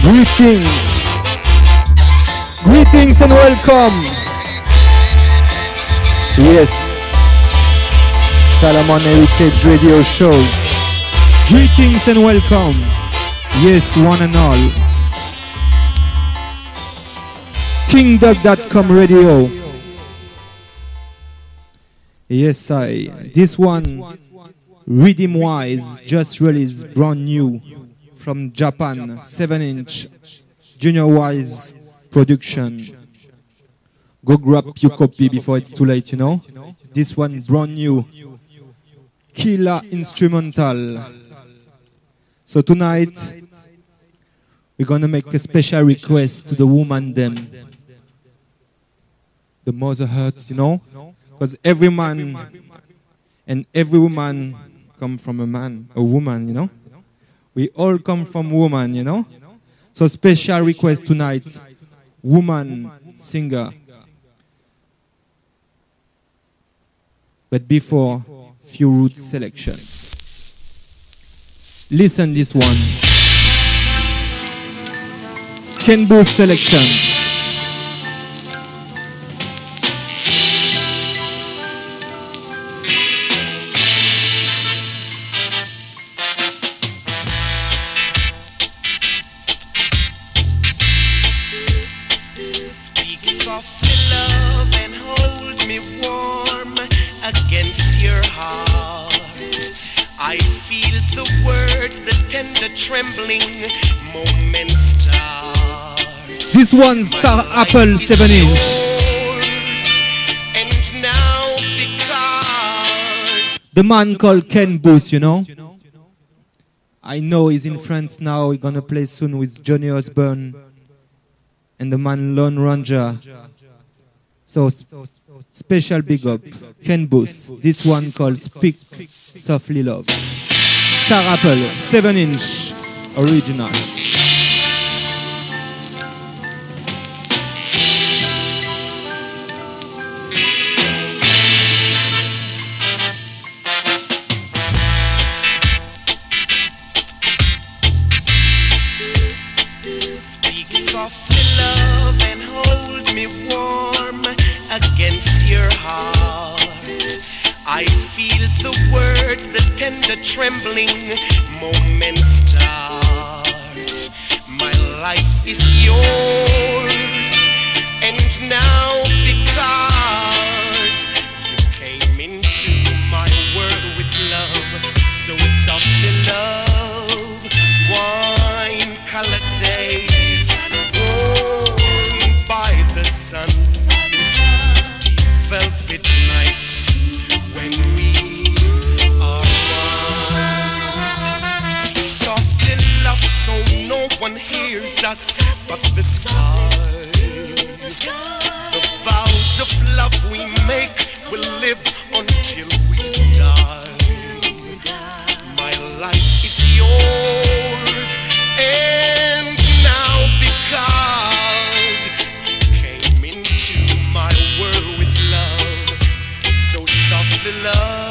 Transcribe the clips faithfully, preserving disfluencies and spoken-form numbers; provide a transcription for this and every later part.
Greetings, greetings and welcome. Yes, Salomon Heritage Radio Show. Greetings and welcome. Yes, one and all. King Dub dot com Radio. Yes, I. This one, Rhythm Wise, just released brand new from Japan, seven inch, Junior Wise production. Go grab your copy before it's too late, you know. This one brand new, killer instrumental. So tonight, we're gonna make a special request to the woman them. The mother earth, you know. Because every man and every woman come from a man, a woman, you know. We all come from woman, you know. So special request tonight, woman singer. But before, few roots selection. Listen this one. Ken Boothe selection. Trembling moment start. This one Star Apple seven inch. And now because the man called Ken Boothe, you know. I know he's in France now. He's gonna play soon with Johnny Osbourne and the man Lone Ranger. So special big up, Ken Boothe. This one called Speak Softly Love. Star Apple seven inch original. speak softly, love, and hold me warm against your heart. I feel the words, the tender trembling moment start. My life is yours, and now because you came into my world with love, so softly love, wine colored days, warmed by the sun, deep velvet nights when we are one. Speak softly, love, so no one hears us but the stars. The vows of love we make will live until we die. My life is yours, and now because you came into my world with love, so softly love.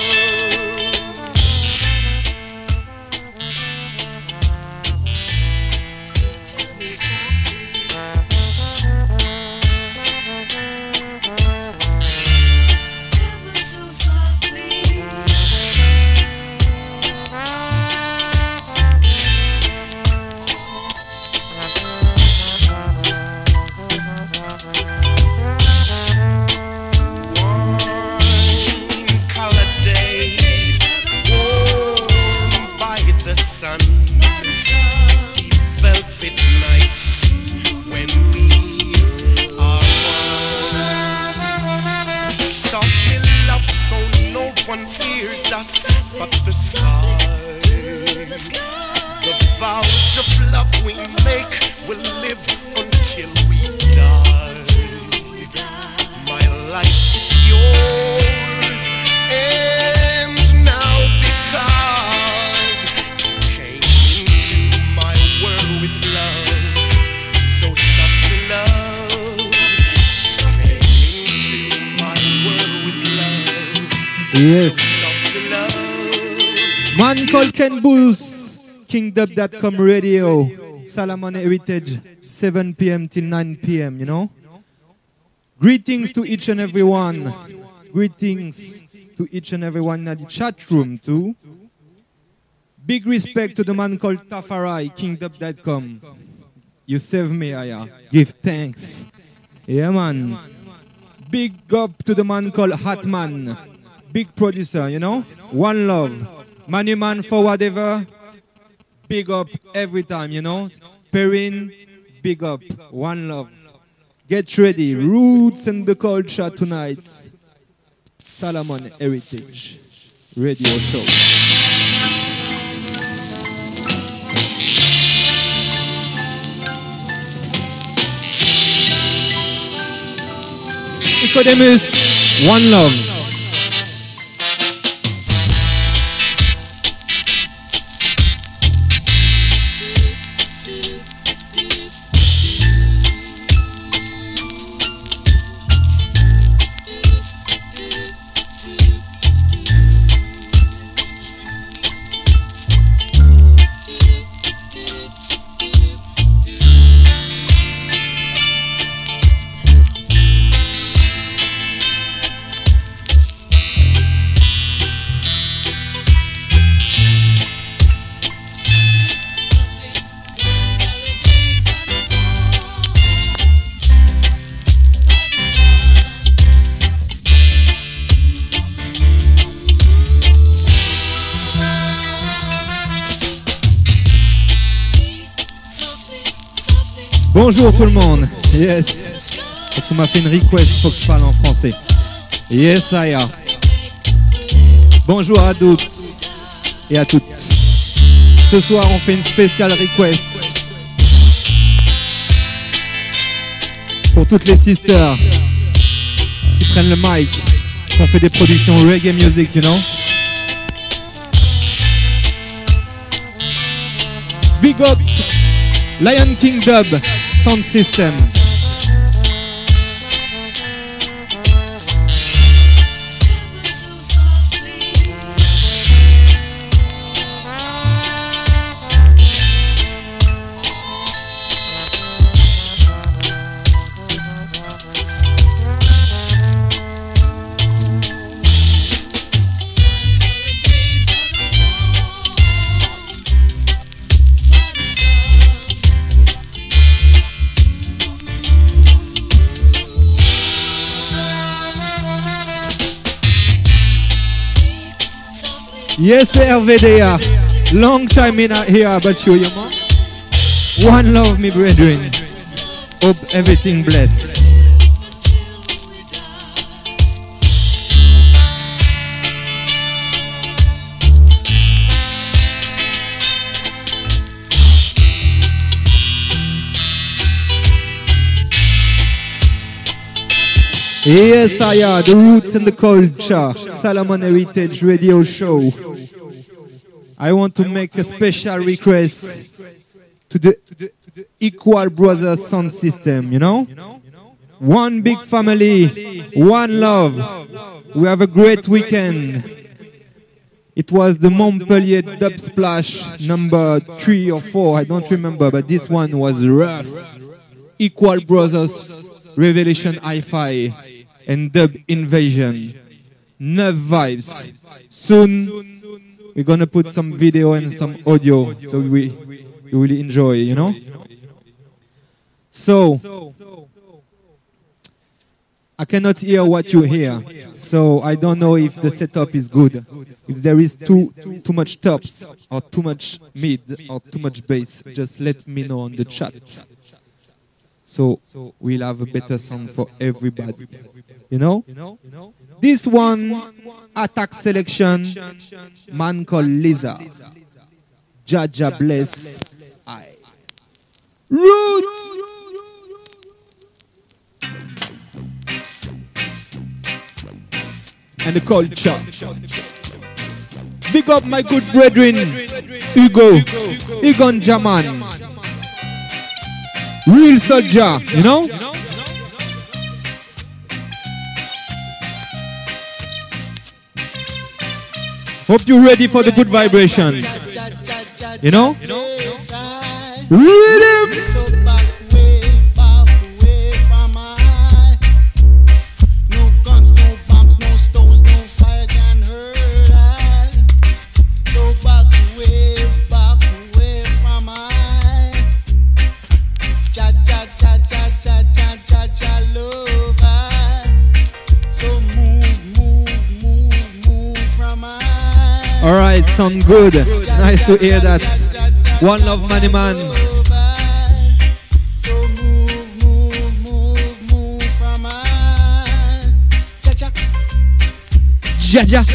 Yes. Man called Ken Boothe, King Dub dot com Radio. Salomon Heritage, seven p m till nine p m, you know. Greetings to each and every one. Greetings to each and every one in the chat room too. Big respect to the man called Tafarai, kingdom dot com. You save me, Aya. Give thanks. Yeah, man. Big up to the man called Hatman. Big producer, you know. One love. Money man for whatever. Big up every time, you know. Perrin, big up. One love. Get ready. Roots and the culture tonight. Salomon Heritage Radio Show. Nicodemus, one love. Bonjour tout le monde. Yes. Parce qu'on m'a fait une request, faut que je parle en français. Yes, I am. Bonjour à toutes et à toutes. Ce soir, on fait une spéciale request pour toutes les sisters qui prennent le mic, qui ont fait des productions reggae music, you know. Big up Lion King Dub Sound System. Yes, R V D A. Long time in here about you, your mom. One love, me brethren. Hope everything bless. Yes, I are the roots and the culture. Salomon Heritage Radio Show. I want to make a special request to the Equal Brothers Sound System, you know? One big family, one love. We have a great weekend. It was the Montpellier Dub Splash number three or four, I don't remember, but this one was rough. Equal Brothers, Revelation Hi-Fi, and Dub Invasion. Neuf vibes. Soon, we're gonna put some video and some audio, so we, we really enjoy, you know? So, I cannot hear what you hear, so I don't know if the setup is good. If there is too too much tops, or too much mid, or too much bass, just let me know on the chat. So we'll have a better sound for everybody. You know? This one, Attack Selection, man called Lisa. Jaja bless. I. Root! And the culture. Big up my good brethren, Hugo, Egon Jaman. Real soldier, you know? Hope you're ready for the good vibration. You know? Rhythm. So back way, back way from I. No guns, no bombs, no stones, no fire can hurt I. So back way, back way from I. Cha cha cha cha cha cha cha cha love I. So move, move, move, move from I. All right, sound good. Nice to hear that. One love, money man. So move, move, move, move from I. Cha cha. Jaja.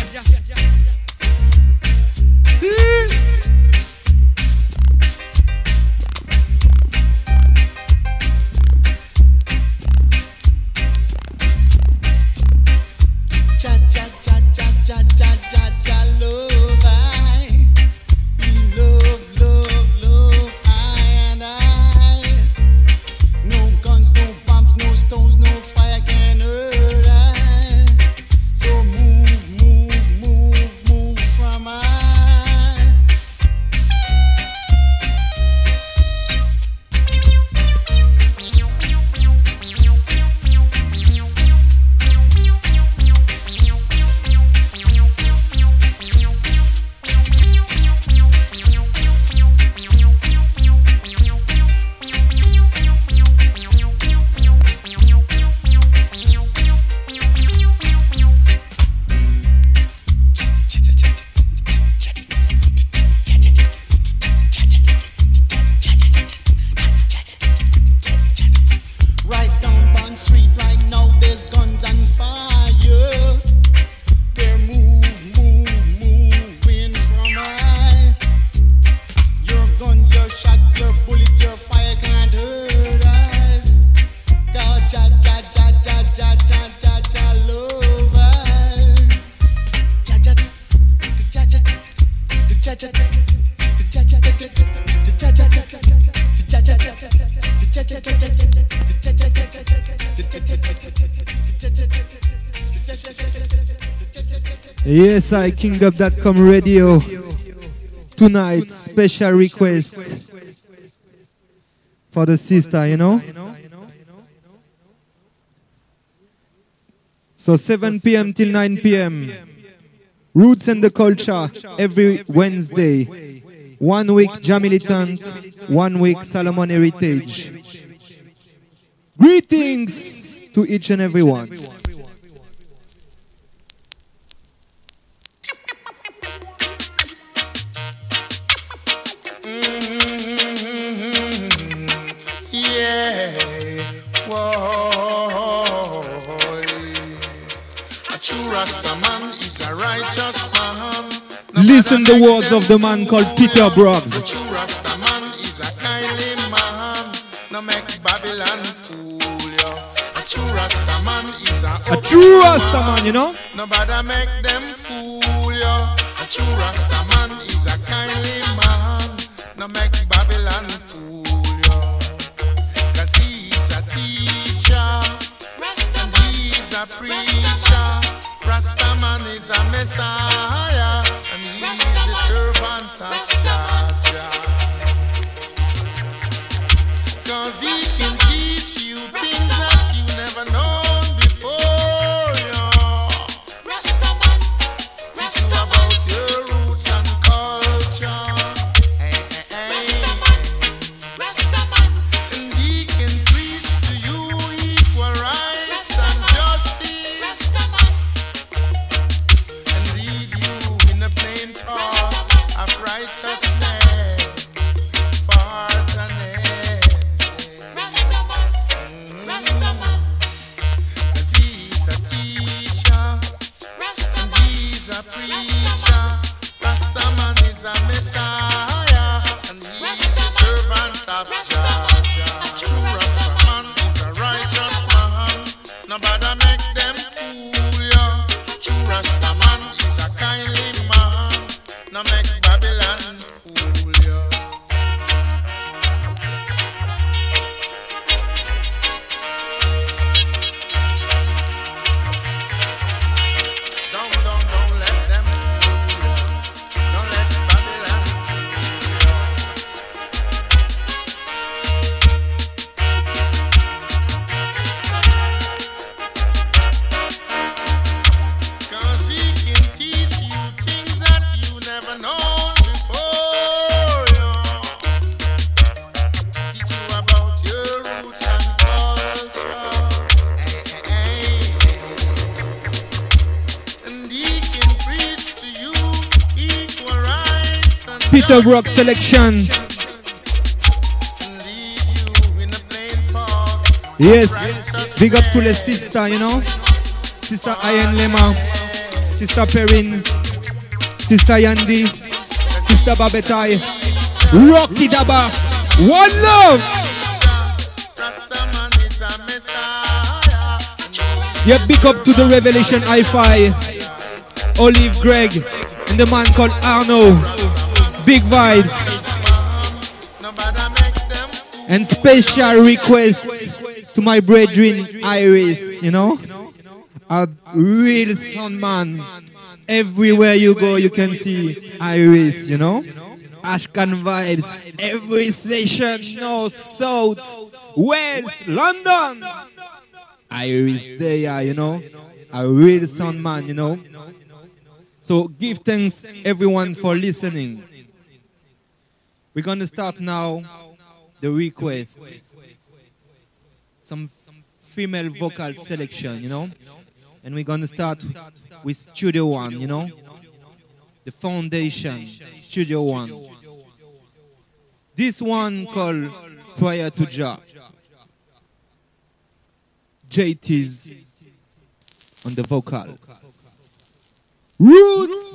Cha cha cha cha cha cha cha cha love I. We love, love, love I and I. No guns, no bombs, no stones, no fire can hurt I. So move, move, move, move from I. Right down Bond Street right now, there's guns and fire. They're move, move, moving from I. Your gun, your shot, your bullet, your fire can't hurt us. God, ja, ja, ja, ja, ja, ja, ja, ja, love us. Ja, ja, ja, ja, ja, ja, ja, ja, ja, ja, ja, ja, ja, Yes, I kingdom dot com radio. Tonight, special request for the sister, you know? So seven p m till nine p m Roots and the Culture every Wednesday. One week Jamilitant, one week Salomon Heritage. Greetings to each and every one. Yeah, whoa. A true Rasta man is a righteous man. No Listen matter the words of the man called Peter A Broggs. true Rasta man is a kindly man. No make Babylon fool you. A true Rasta man is a A true Rasta man, you know? Nobody make them fool you. A true Rasta man is a kindly man. No make Babylon fool you. Cause he's a teacher. And he's a preacher. Rasta man is a messiah. And he's the servant of Jah. Cause he can teach you things that you never known before. Teach you about your roots and culture. Hey, hey, hey. And he can preach to you equal rights and justice. And lead you in a plain path of righteousness for eternity. Cause he's a teacher and he's a preacher. Rastaman is a messiah and he's the servant of Jah. True Rastaman is a righteous man. Nobody make them fool ya. True Rastaman is a kindly man. No make Babylon fool ya. Don't, don't, don't let them fool ya. Don't let Babylon fool ya. Peter Brook selection. Yes, big up to the sister, you know. Sister Ian Lema, Sister Perrin, Sister Yandi, Sister Babetai, Rocky Daba, one love. Yeah, big up to the Revelation Hi-Fi, Olive Greg, and the man called Arno. Big vibes. And special requests to my brethren Iris, you know. A real sound man. Everywhere you go, you can see Iris, you know. Ashcan vibes. Every session, north, south, west, London. Iris there, you know. A real sound man, you know. So give thanks everyone for listening. We're going to start now the request. Some female vocal selection, you know. And we're going to start with Studio One, you know. The foundation, Studio One. This one called Prior to Jah. J T's on the vocal. Roots!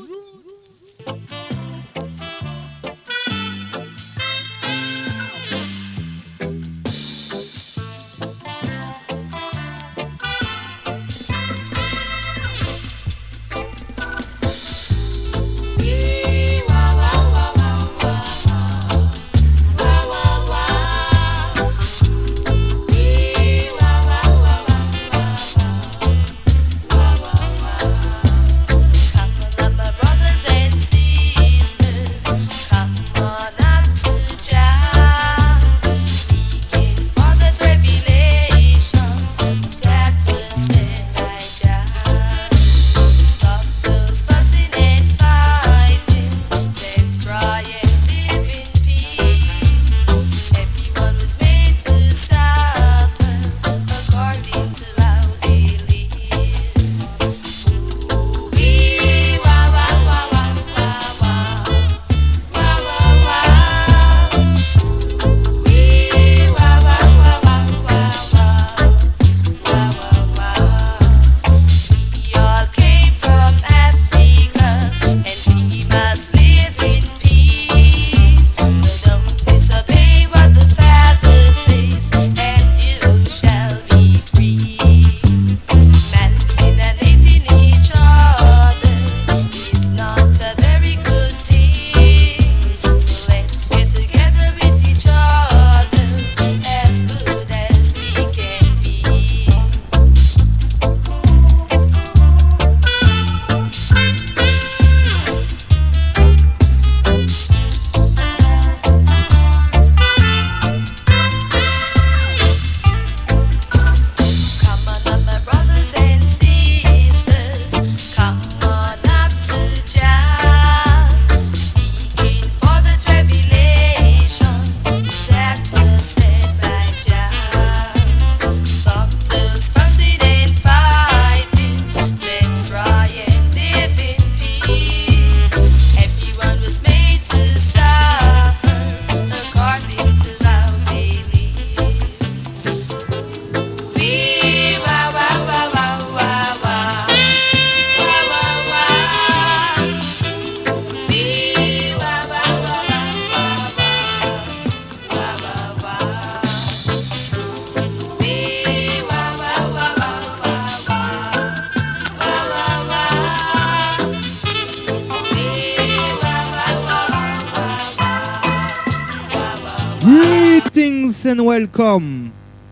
Greetings and welcome.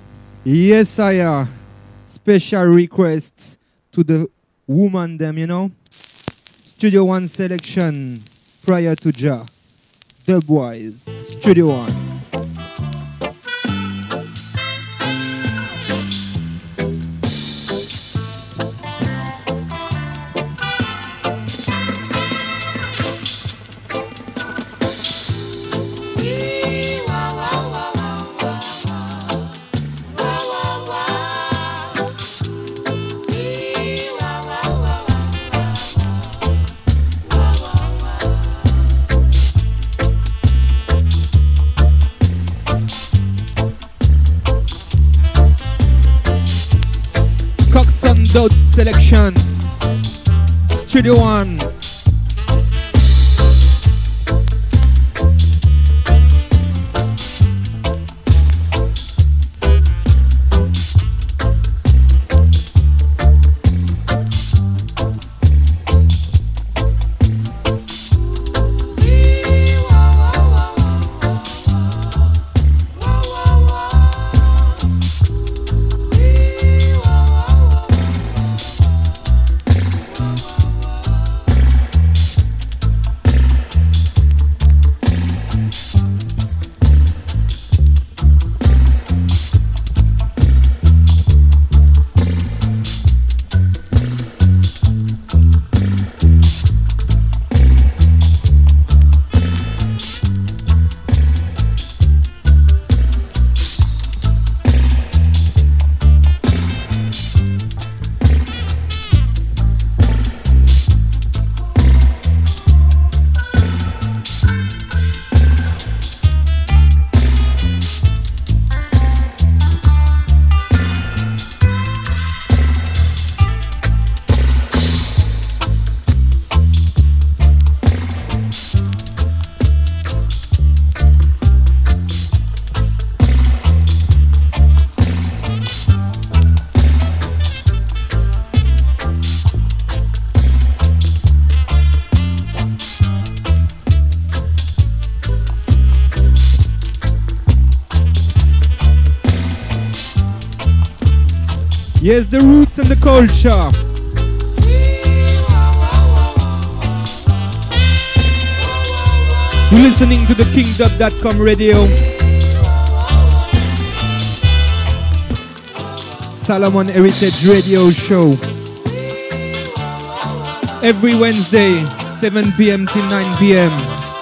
Yes, I am. Special request to the woman them, you know. Studio One selection prior to Jah. Dubwise. Studio One. selection. Studio One. Yes, the roots and the culture. You're listening to the king dub dot com radio. Salomon Heritage Radio Show. Every Wednesday, seven p m till nine p m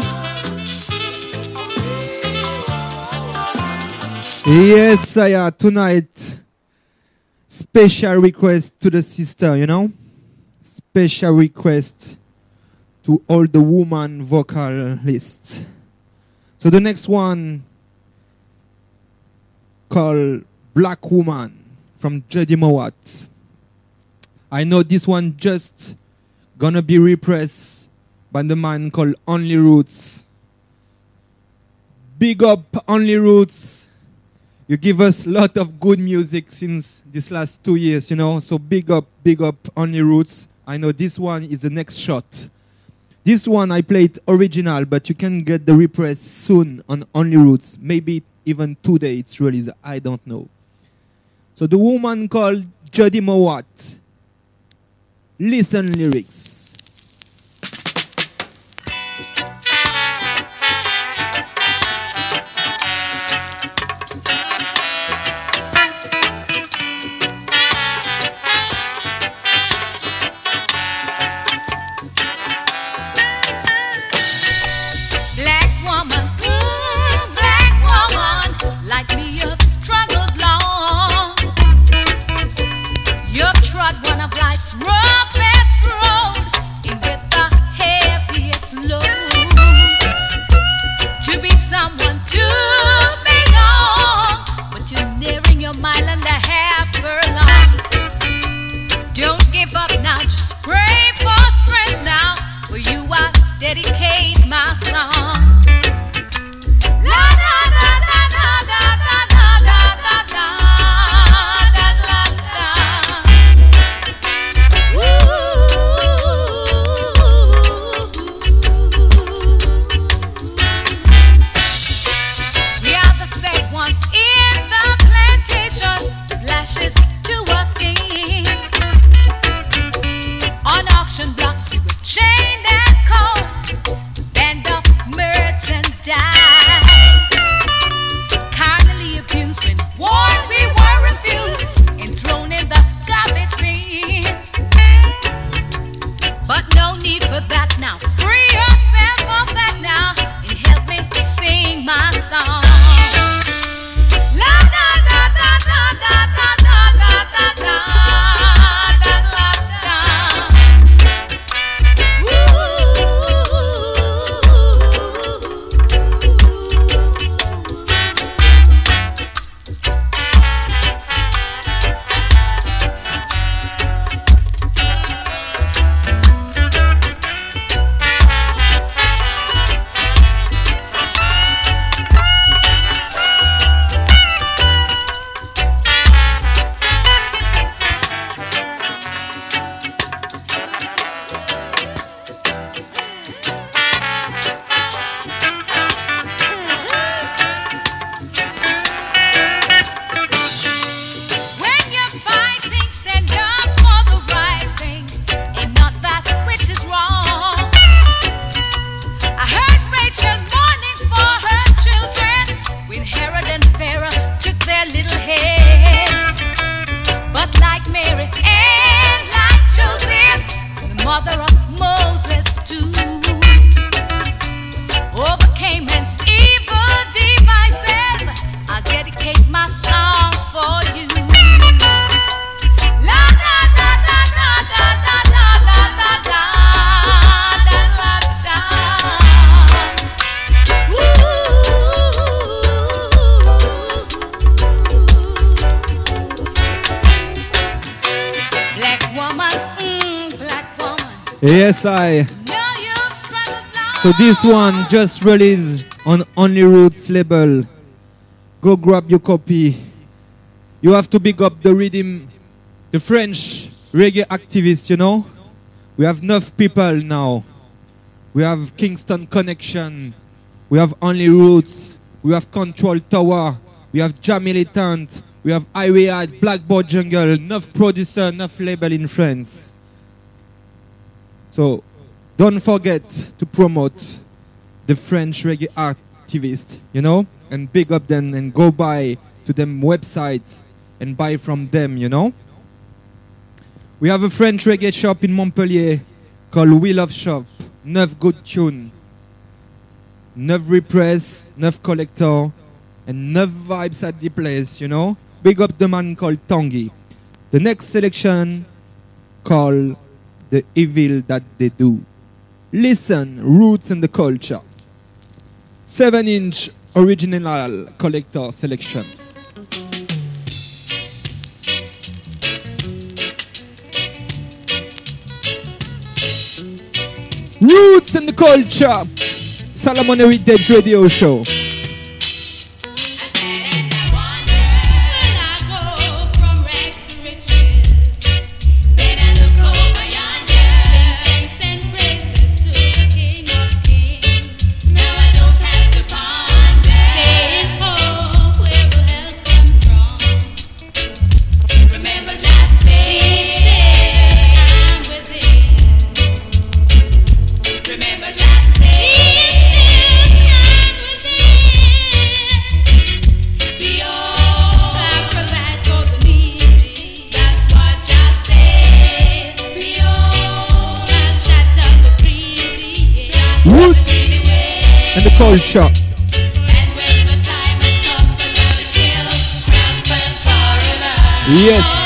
Yes, Saya, tonight. Special request to the sister, you know? Special request to all the woman vocalists. So the next one called Black Woman from Jody Mowat. I know this one just gonna be repressed by the man called Only Roots. Big up Only Roots. You give us a lot of good music since these last two years, you know. So big up, big up Only Roots. I know this one is the next shot. This one I played original, but you can get the repress soon on Only Roots. Maybe even today it's released. I don't know. So the woman called Jody Mowat. Listen lyrics. One of life's roughest road. Yes, I. So this one just released on Only Roots label. Go grab your copy. You have to big up the rhythm, the French reggae activists, you know. We have enough people now. We have Kingston Connection. We have Only Roots. We have Control Tower. We have Jam Militant. We have Iread, Blackboard Jungle. Enough producer, enough label in France. So don't forget to promote the French reggae activists, you know, and big up them and go buy to them websites and buy from them, you know. We have a French reggae shop in Montpellier called Wheel of Shop. Neuf good tune, neuf repress, neuf collector, and neuf vibes at the place, you know. Big up the man called Tanguy. The next selection called The Evil That They Do. Listen, Roots and the Culture. seven inch original collector selection. Roots and the Culture. Salomon Heritage Radio Show. And the culture. Yes.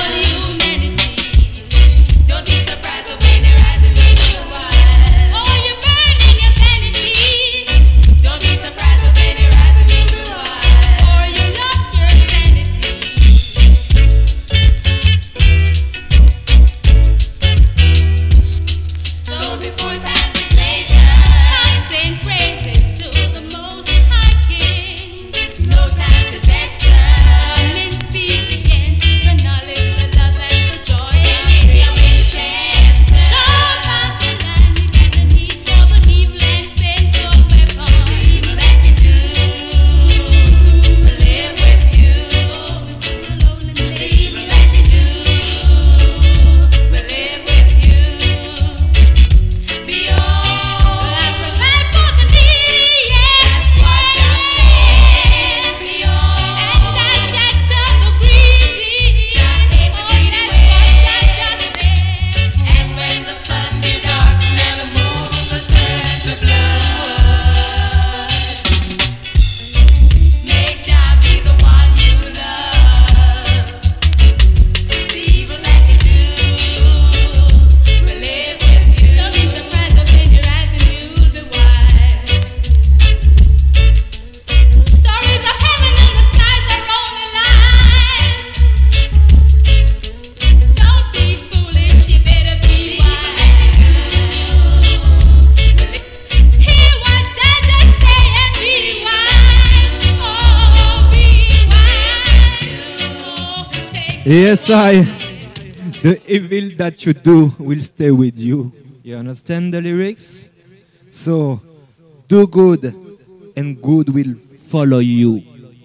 Yes, I. The evil that you do will stay with you. You understand the lyrics? So, do good, and good will follow you.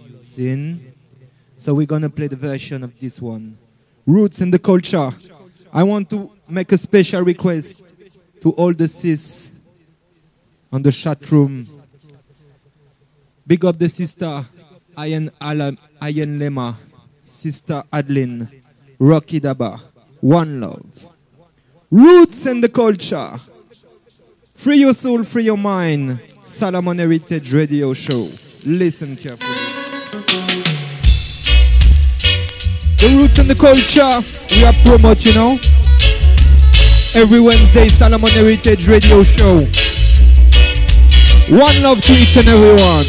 Sin. So we're gonna play the version of this one. Roots and the Culture. I want to make a special request to all the sis on the chat room. Big up the sister Ayan Alam, Ayan Lema, Sister Adeline, Rocky Daba, One Love. Roots and the Culture. Free your soul, free your mind. Salomon Heritage Radio Show. Listen carefully. The Roots and the Culture, we are promote, you know. Every Wednesday, Salomon Heritage Radio Show. One love to each and every one.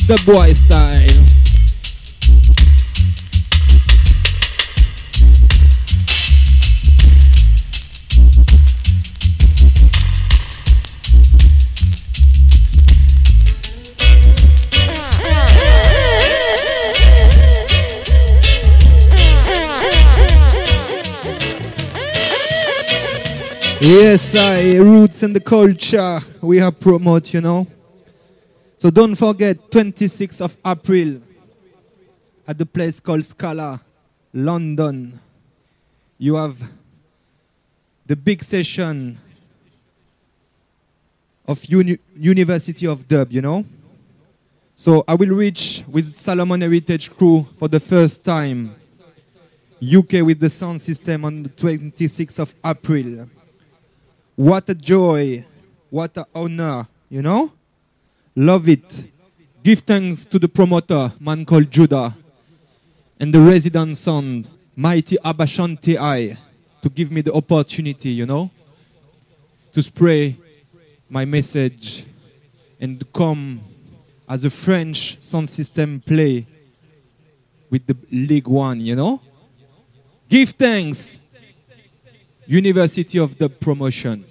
The boy style. Yes, I roots and the culture we have promote, you know. So don't forget, twenty-sixth of April at the place called Scala, London. You have the big session of Uni University of Dub, you know. So I will reach with Salomon Heritage Crew for the first time U K with the sound system on the twenty-sixth of April. What a joy, what an honor, you know? Love it. Give thanks to the promoter, man called Judah, and the resident sound, Mighty Abashanti I, to give me the opportunity, you know, to spray my message and come as a French sound system play with the League One, you know? Give thanks. University of the Promotion.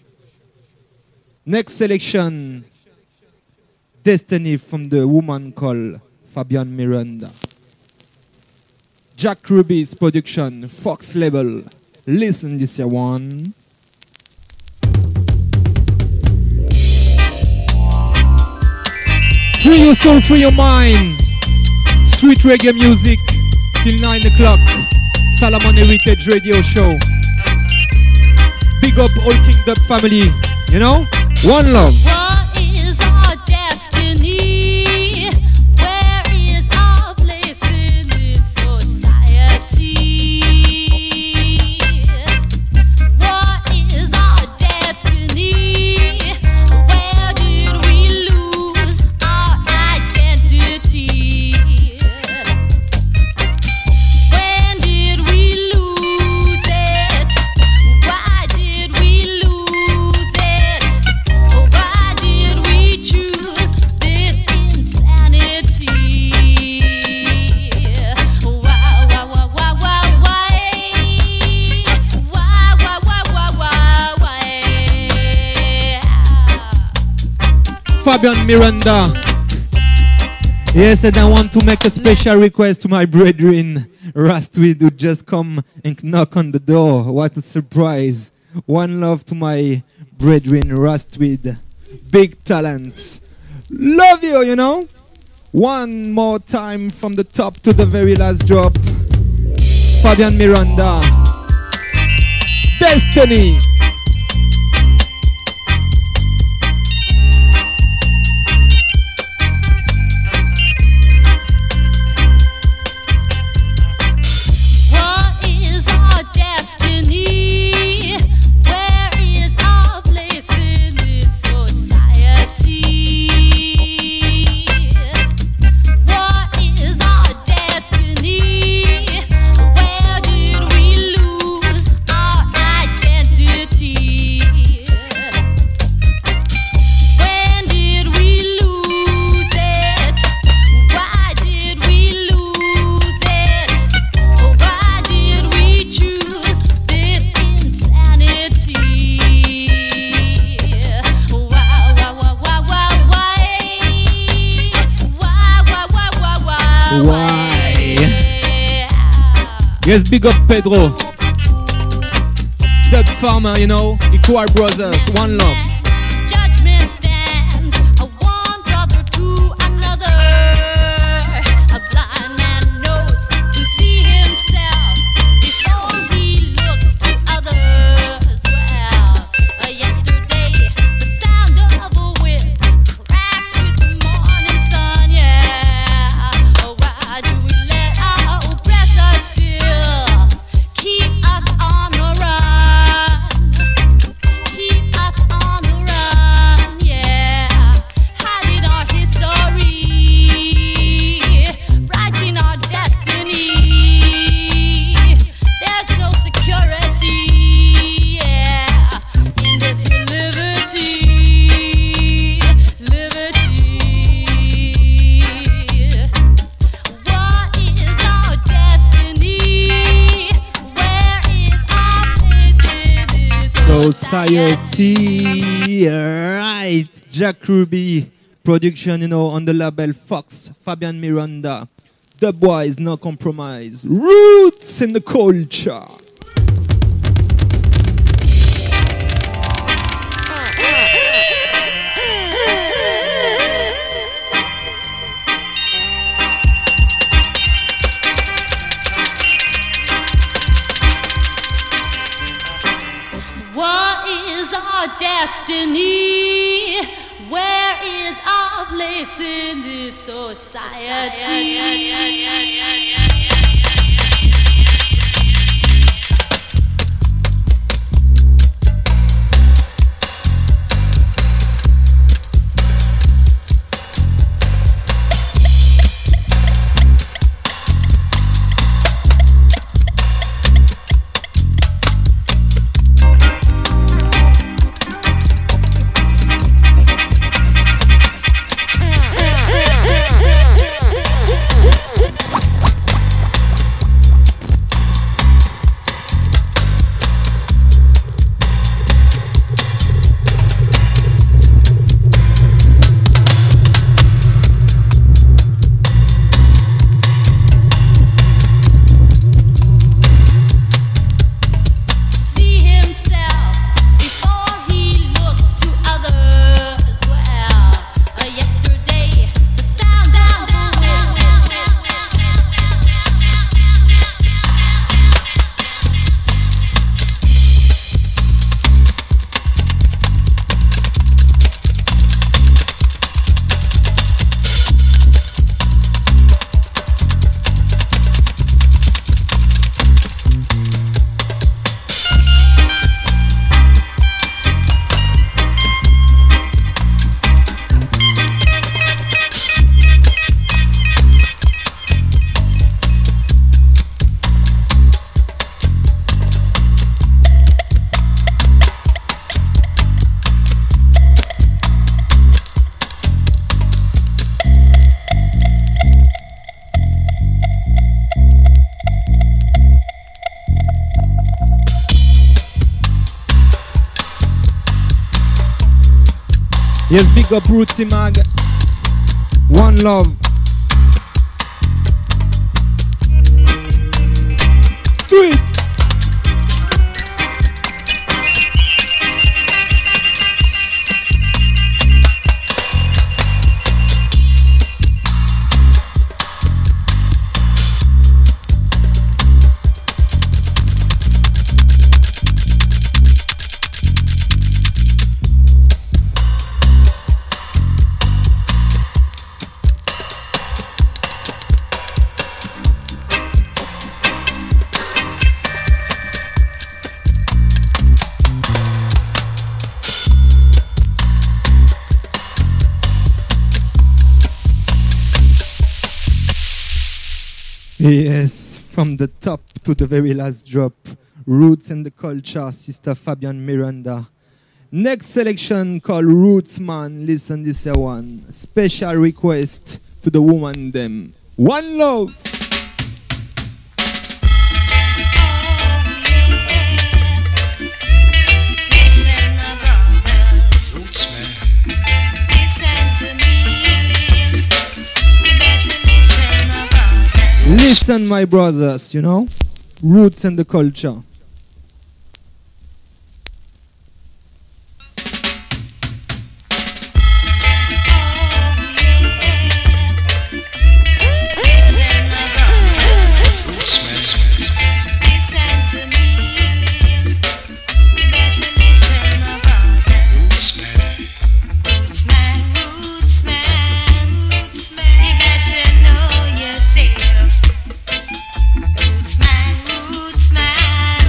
Next selection, Destiny from the woman called Fabian Miranda. Jack Ruby's production, Fox label. Listen this year one. Free your soul, free your mind. Sweet reggae music till nine o'clock. Salomon Heritage Radio Show. Big up all Kingdom family, you know? One love. What is our destiny? Where is our place in this society? What is our destiny? Where did we lose our identity? When did we lose it? Why did we lose it? Why did we choose this insanity? Why, why, why, why, why, why? Why, why, why, why, why, why? Fabian Miranda. Yes, and I want to make a special request to my brethren, Rastweed, who just come and knock on the door. What a surprise. One love to my brethren, Rastweed. Big talents. Love you, you know? One more time from the top to the very last drop. Fabian Miranda. Destiny. What is our destiny? Where is our place in this society? What is our destiny? Where did we lose our identity? When did we lose it? Why did we lose it? Why did we choose this insanity? Why, why, why, why, why, why? Why, why, why, why, why, Why? Yes, big up Pedro. Dub Farmer, you know? Equal Brothers, one love. Judgment stands, a one brother to another. A blind man knows to see himself before he looks to others. Well, uh, yesterday the sound of a whip cracked with the morning sun. Yeah, oh, why do we let our oppressors still keep us on the run? Keep us on Society. Right. Jack Ruby production, you know, on the label Fox, Fabian Miranda. Dubwise, no compromise. Roots in the culture. What is our destiny? Where is our place in this society? Yes, big up Rootsy Mag. One love. Do it. Yes, from the top to the very last drop. Roots and the Culture, Sister Fabian Miranda. Next selection called Roots Man. Listen this here one. Special request to the woman them. One love. Listen, my brothers, you know, Roots and the Culture. Roots man, roots man.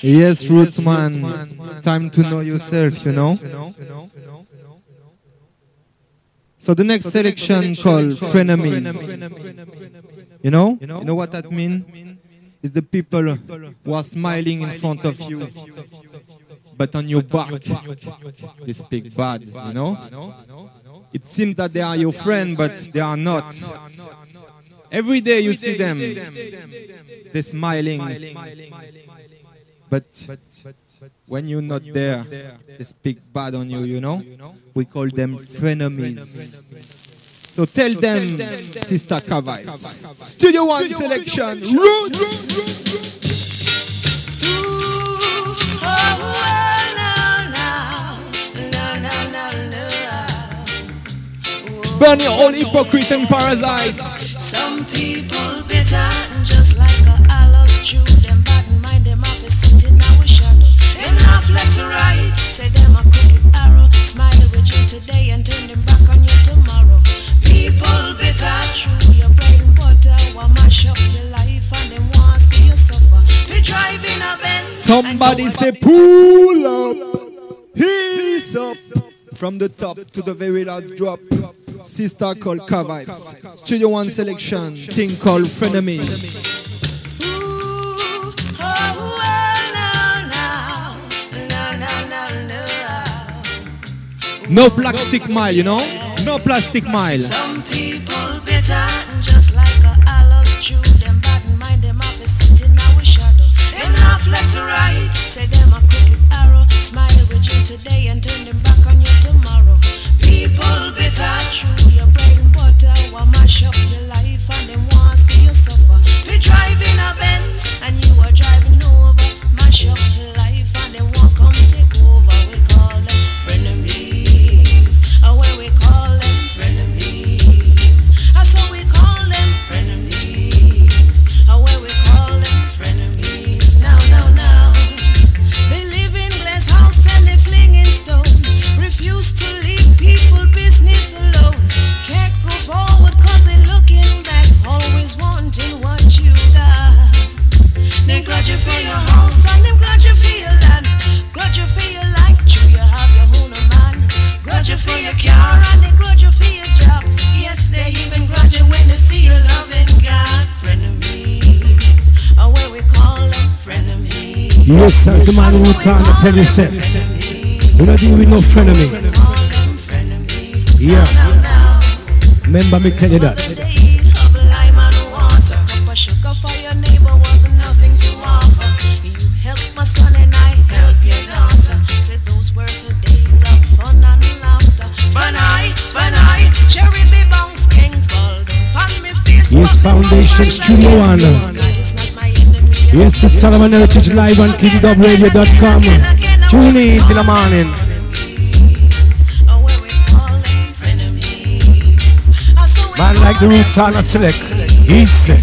Yes, Roots man. Time to know yourself, you know. So the next selection called Frenemies. You know? You know what that means? It's the people who are smiling in front of you, but on your back, they speak bad, you know? It seems that they are your friend, but they are not. Every day you see them, they're smiling. But when you're not there, they speak bad on you, you know? We call them frenemies. So tell them, Sister Kavibes. Studio One selection. Root. Burn your own hypocrite and parasite. Some people bitter, just like a aloes chew. Them bad mind, them have to sit in our shadow. Them half left to right, say them a crooked arrow. Smile with you today and turn them back on you tomorrow. People bitter, true, your brain butter. Want mash up your life and them want to see you suffer. Be driving a Benz. Somebody say pull up, he's up. From the top to the very last drop. Sister called Kavibes. Studio One selection. Thing called Frenemies. No plastic mile, you know? No plastic mile. Some people bitter, just like a aloes chew. Them bad mind, them have to sit in our shadow. Them half left to right, say them a crooked arrow. Smile with you today and turn them back on you tomorrow. People bitter, true, your brain butter. Want mash up your life and them want to see you suffer. Be driving a Benz and you are driving over. Mash up your life and them want come take over. We call them frenemies. Oh, where we call them frenemies. I saw we call them frenemies. Oh, where we call them frenemies. Now, now, now. They live in glass house and they flinging stone. Refuse to leave people business alone. Can't go forward cause they looking back. Always wanting what you got. They grudge you for your house and they grudge you for your land. Grudge you for your life, true you have your own man. Grudge you for your car and they grudge you for your job. Yes, they even grudge you when they see you loving God. Frenemies, or where we call them frenemies. Yes, as the man who trying to tell you, say, you're not dealing with no frenemy. Yeah. Remember me tell you that. Today's hub, lime and water. Cup of sugar for your neighbor wasn't nothing to offer. You help my son and I help your daughter. Said those were the days of fun and laughter. Span I, span I, cherry be bounce king fall down pan me face. Yes, Foundation Studio One. Yes, it's Solomon Heritage Live on king dub radio dot com. Tune in till the morning. Man like the Roots on a select. He's set.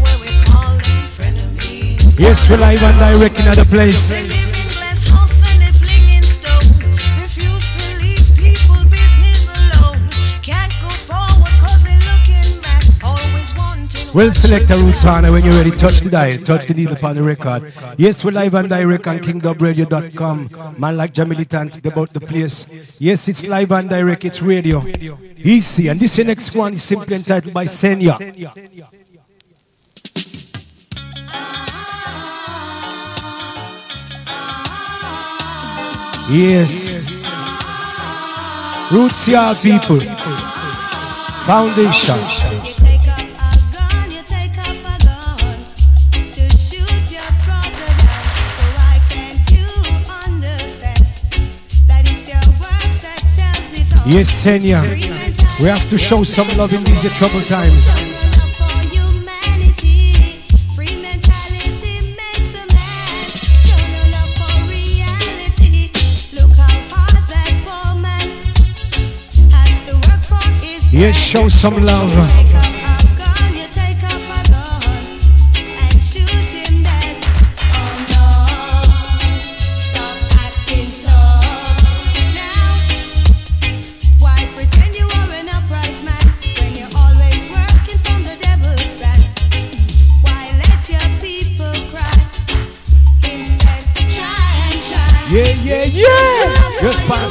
Yes, we're live and direct in other place. Well, select a Roots on when you're ready. Touch the dial, touch the needle upon the record. Yes, we're live and direct on king dub radio dot com. Man like Jamilitant about the place. Yes, it's live and direct, it's radio. Easy, and this next one is simply entitled by Senya. Yes. Roots Yard people. Foundation. Yes, Senya, we have to show some love in these troubled times. Yes, show some love.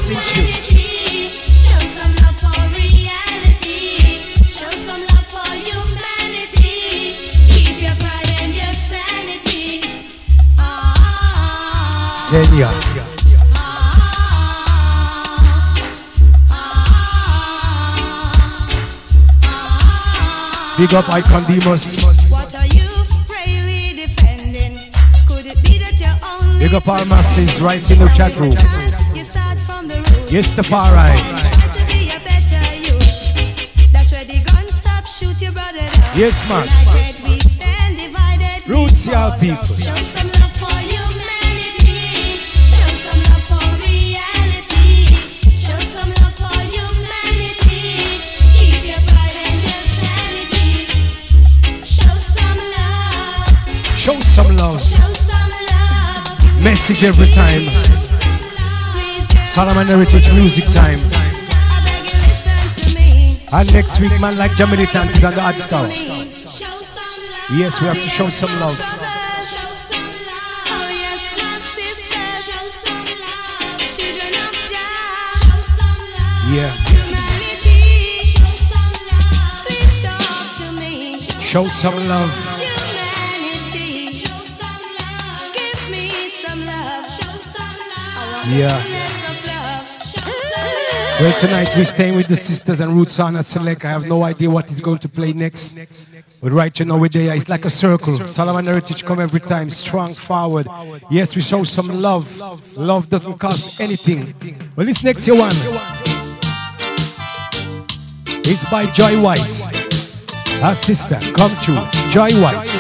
missing you. Show some love for reality. Show some love for humanity. Keep your pride and your sanity. Ah, Senya. ah, ah, Big up Icon Demos. what are you really defending? Could it be that you're only Big up all masses right in the chat room. you start from the root? Yes, the far right. Try to be a better you. That's where the gun stop, shoot your brother down. Yes, man. United we stand, divided we Roots, y'all fall. people. Show some love for humanity. Show some love for reality. Show some love for humanity. Keep your pride and your sanity. Show some love. Show some love. Show some love. Message every time. Show some love. Please, Solomon Heritage Music Time. I beg you, listen to me. And next week, man like Jamilitant is on the hot star. Show some love. Yes, we have to show some love. Show some love. Oh yes, my sisters. Show some love. Children of Jah. Show some love. Yeah. Humanity. Show some love. Please talk to me. Show some love. Humanity. Show some love. Give me some love. Show some love. I want Yeah. the fullness of love. Show some love. Well, tonight we're staying with the sisters and Roots on a select. I have no idea what is going to play next. But right you know we're there. It's like a circle. Solomon Heritage come every time, strong forward. Yes, we show some love. Love doesn't cost anything. Well, this next year one is by Joy White. Her sister, come true. Joy White.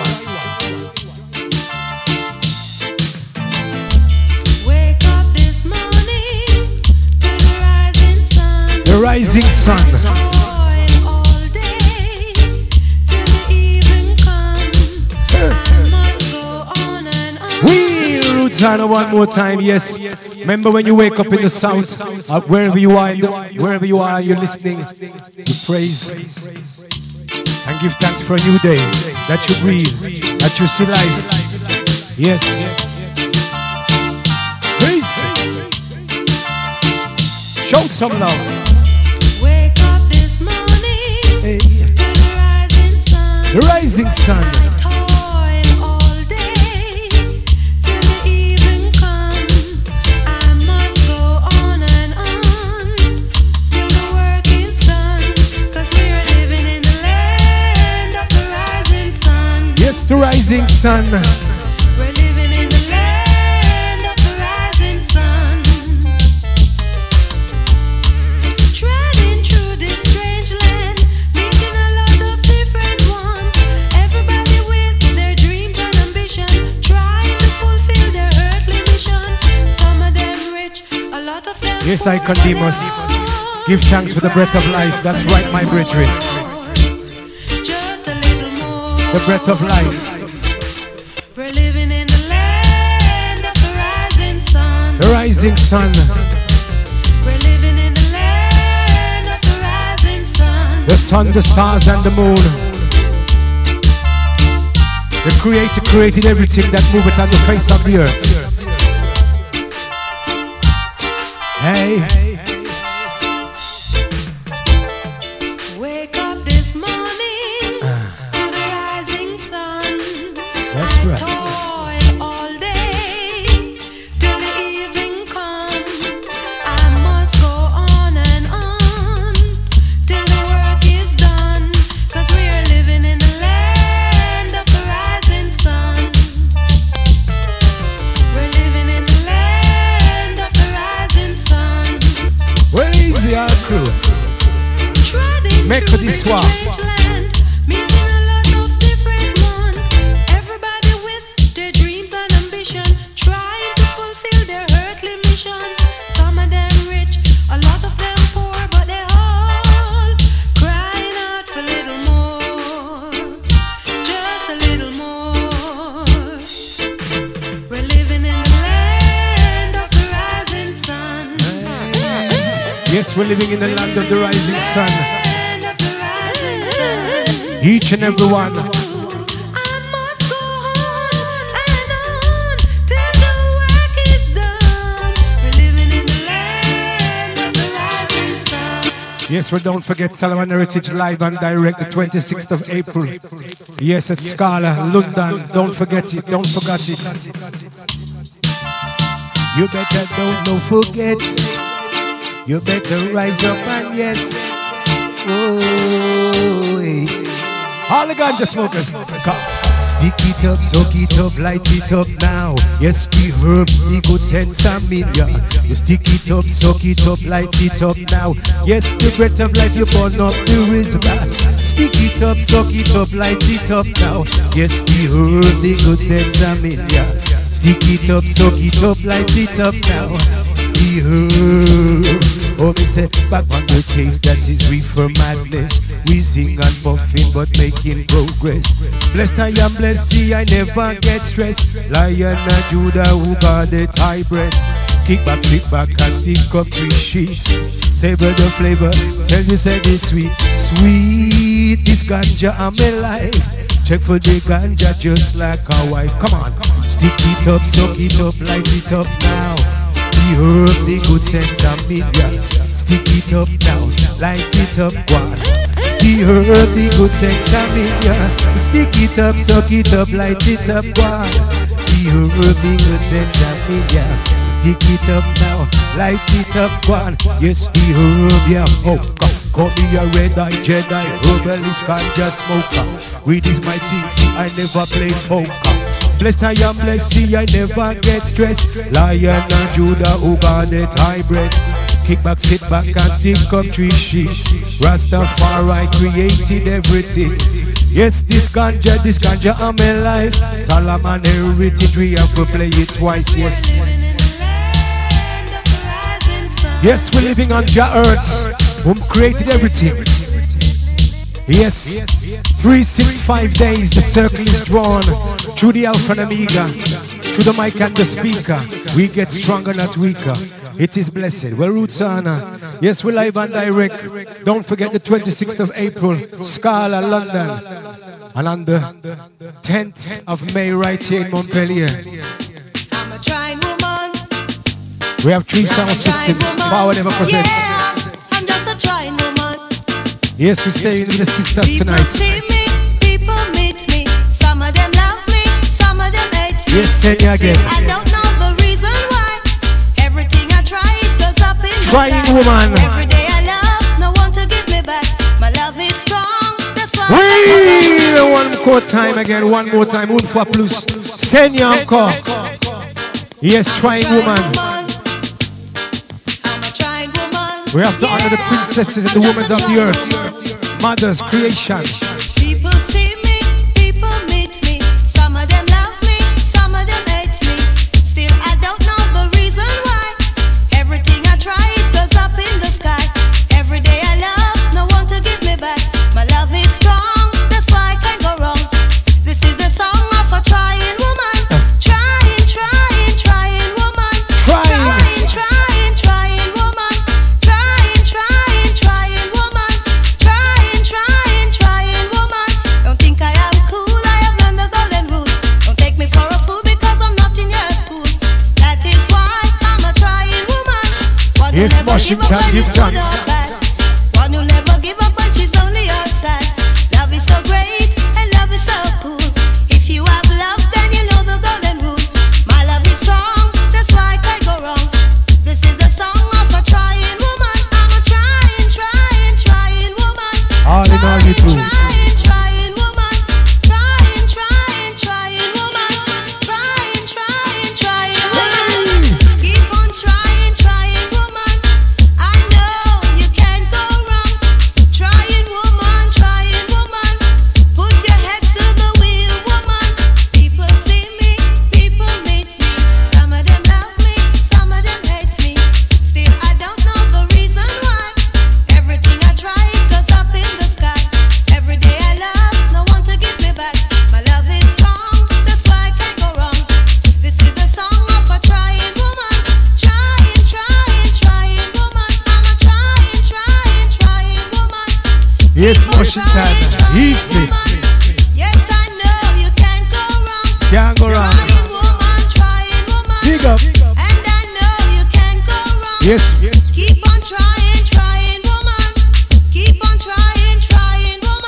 Wake up this morning to the rising sun. The rising sun. Toil all day till the evening come. I must go on and on. We Roots on one more time, yes. Remember when you wake up in the south, uh, wherever you are, in the, wherever you are, you're listening, you praise and give thanks for a new day, that you breathe, that you see life. Yes. Praise. Show some love. Wake up this morning Hey. to the rising sun. The rising sun. Toil all day till the evening come. I must go on and on till the work is done. 'Cause we are living in the land of the rising sun. Yes, the rising sun. We're living in the land of the rising sun. Treading through this strange land, meeting a lot of different ones. Everybody with their dreams and ambition, trying to fulfill their earthly mission. Some of them rich, a lot of them Yes, I poor, condemn but us. all Give thanks for the breath of life. That's right, my brethren. just a little more. The breath of life. We're living in the land of the rising sun. The rising sun. We're living in the land of the rising sun. The sun, the stars, and the moon. The Creator created everything that moveth on the face of the earth. Hey, Wake up this morning to the rising sun. that's right. Toil all day till the evening come. I must go on and on till the work is done. 'Cause we are living in the land of the rising sun. We're living in the land of the rising sun. Well, easy, our crew. Treading Make through this the one. strange land, meeting a lot of different ones. Everybody with their dreams and ambition, trying to fulfill their earthly mission. Some of them rich, a lot of them poor, but they all crying out for a little more, just a little more. We're living in the land of the rising sun. Yes, we're living in the land of the rising sun. Land of the rising sun. Each and every one. I must go on and on till the work is done. We're living in the land Yes, well, don't forget Solomon Heritage Live and Direct the twenty-sixth of April. Yes, at Scala, London. Don't forget it. Don't forget it. You better don't no forget. You better rise up and yes. Oh, all the ganja smokers, come. Stick it up, soak it up, light it up now. Yes, the herb, the good sense a million. You stick it up, soak it up, light it up now. Yes, the breath of life, you burn up the river. Stick it up, soak it up, light it up now. Yes, the herb, the good sense a million. Stick it up, soak it up, light it up now. The herb. Oh, me say, back on the case that is reefer madness. Wheezing and puffing but making progress. Blessed I am blessed, see I never get stressed. Lion and Judah who got it hybrid. Kick back, sit back and stick up three sheets. Savor the flavor, tell you said it's sweet. Sweet, this ganja I'm alive. Check for the ganja just like a wife. Come on, stick it up, soak it up, light it up now. The herb, the good sense of media. Stick it up now, light it up, one. The herb, the good sense of media. Stick it up, soak it up, light it up, one. The herb, the good sense of media. Stick it up now, light it up, one. Yes, the herb, yeah, oh, come, call me a red-eye Jedi, herbalist, ganja smoker. Read is my thing, see I never play poker. Blessed I am blessed, see I never get stressed. Lion and Judah who got it hybrid. Kick back, sit back and stick up three sheets. Rastafari created everything. Yes, this ganja, this ganja I'm alive. Solomon Heritage, we have to play it twice, yes. Yes, we're living on Jah Earth, whom created everything. Yes, three six five days the circle is drawn through the Alpha and Omega, through the mic and the speaker. We get stronger, not weaker. It is blessed. Well, Roots Honor. Yes, we're live and direct. Don't forget the twenty-sixth of April, Scala, London. And on the tenth of May, right here in Montpellier. I'm a trying woman. We have three sound systems. Power Never presents. Yeah, I'm just a trying woman. Yes, we're staying with the sisters People tonight. see me, people meet me. Some of them love me, some of them hate me. Yes, say me again. I don't know the reason why. Everything I try, it goes up in the Trying sky. woman. Every day I love, no one to give me back. My love is strong, that's why Wait, one more time again, one more time. Un fois plus. Seigneur encore. Yes, trying woman. I'm a trying woman. We have to honor the princesses and the women of the earth. Mothers, creation. People see me, people meet me. Some of them love me, some of them hate me. Still, I don't know the reason why. Everything I try, it goes up in the sky. Every day I love, no one to give me back. My love is strong, that's why I can't go wrong. This is the song of a trying woman. Trying, trying, trying woman. Trying. Trying, trying, trying woman. Trying, trying, trying woman. Trying, trying, trying woman. Don't think I am cool, I have learned the golden rule. Don't take me for a fool because I'm not in your school. That is why I'm a trying woman. One who Yes, never give up Washington, when give it's good thanks. or bad. One who never give up when she's only outside. Love is so great and love is so cool. If you have love, then you know the golden rule. My love is strong, that's why I can't go wrong. This is the song of a trying woman. I'm a trying, trying, trying woman. All in all, you two. Trying, trying woman. Trying, trying, trying woman. Trying, trying, trying woman. Keep on trying, trying woman. I know you can't go wrong. Trying woman, trying woman. Put your head to the wheel, woman. People see me, people meet me. Some of them love me, some of them hate me. Still, I don't know the reason why. Everything I try, it goes up in the sky. Every day I love, no one to give me back. My love is strong, that's why I can't go wrong. This is the song of a trying woman. Trying, trying, trying woman. I'm a trying, trying, trying woman. Yes, People Washington. trying, trying Easy. woman. Yes, I know you can't go wrong. Can't go wrong. Trying woman, trying woman. Big up. And I know you can't go wrong. Yes. Keep on trying, trying woman.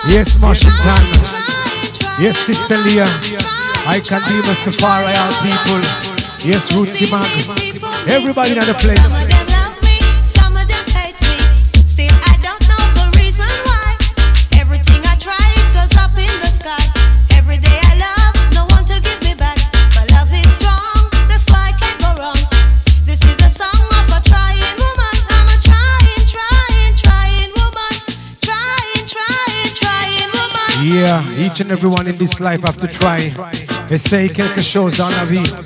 Yes, Washington. Yes, Sister Leah. I can be Mustafari, all people. Yes, Rootsy Man. Everybody in the place. Some of them love me, some of them hate me. Still, I don't know the reason why. Everything I try, it goes up in the sky. Every day I love, no one to give me back. My love is strong, that's why I can't go wrong. This is a song of a trying woman. I'm a trying, trying, trying woman. Trying, trying, trying woman. Yeah, each and everyone in this life have to try. Essaye quelque chose dans la vie.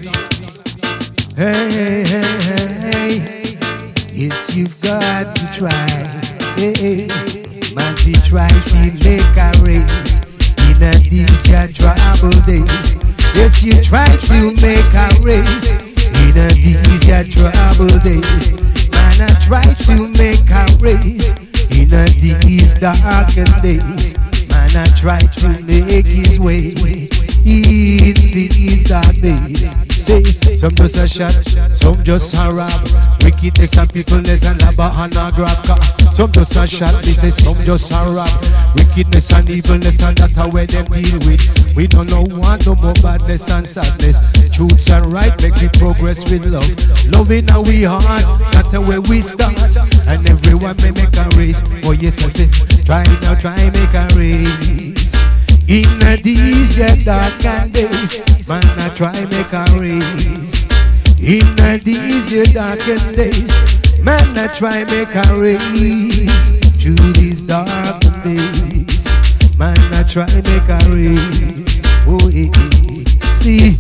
Hey, hey, hey, hey, yes, you've got to try. Hey, hey, man, we try to make a race in a these your trouble days. Yes, you try to make a race in a these your trouble days. Man, I try to make a race in a these darkened days. Man, I try to make his way in these dark days. Say, some just a shot, some just a rob. Wickedness and peopleness and a bar and a grab car. Some just a shot, they say some just a rob. Wickedness and evilness and that's how we them deal with. We don't know want no more badness and sadness. Truths and right make we progress with love. Loving how we heart, that's where we start. And everyone may make a race. Oh yes, I say, try now, try make a race. In these your dark and days, man, I try make a race. In these your dark and days, man, I try make a race. Through these dark days, man, I try make a race. Oh, eh, eh. See,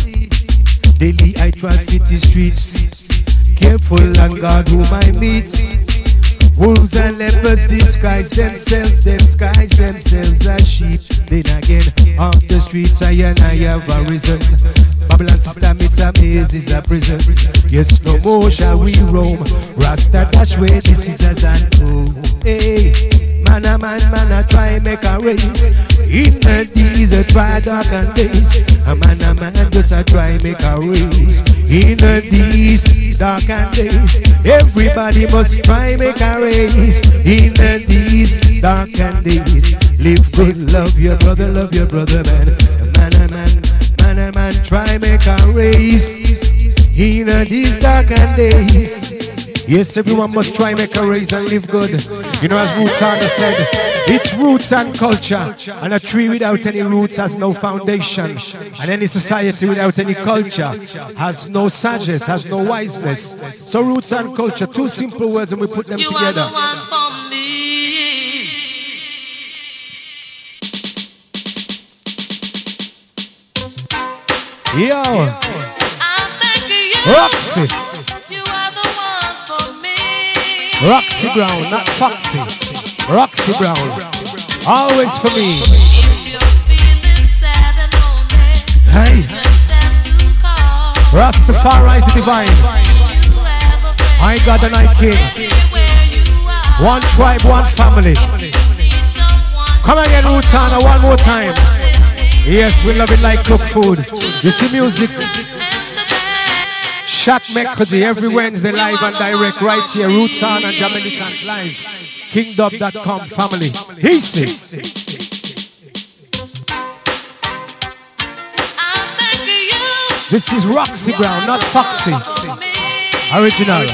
daily I trod city streets, careful and God whom I meet. Wolves and leopards disguise themselves, them disguise themselves as sheep. Then again, on the streets I and I have arisen. Babylon system, it's a maze, it's a prison. Yes, no more shall we roam. Rasta dash way, this is a Zanto. Hey, man a man, man a try make a race. In these a try dark and days. A man a man just a try make a race. In these dark and days, everybody must try make a race. In these dark and days, live good, love your brother, love your brother, man. Man a man, man a man, try make a race. In these dark and days, yes, everyone must try make a race and live good. You know, as Roots Arna said, it's roots and culture. And a tree without any roots has no foundation. And any society without any culture has no sagesse, has no wiseness. So roots and culture, two simple words, and we put them You together. are the one for me. Yo, I'm thanking you. Roxy. You are the one for me. Roxy Brown, not Foxy. Roxy Brown, always for me. If you're feeling sad and lonely, Hey, just have to call. Rastafari is the divine. You have a friend I God and I King. anywhere you are. One tribe, one family. Need someone Come again, Roots Arna, one more time. listening. Yes, we love it like cooked food. You see music, And the band. Shaq Mekodi, every Wednesday live and direct right here. Roots Arna and Jamaican live. King Dub dot com family. Easy. I'm thanking you. This is Roxy Brown, not Foxy. For me. Original.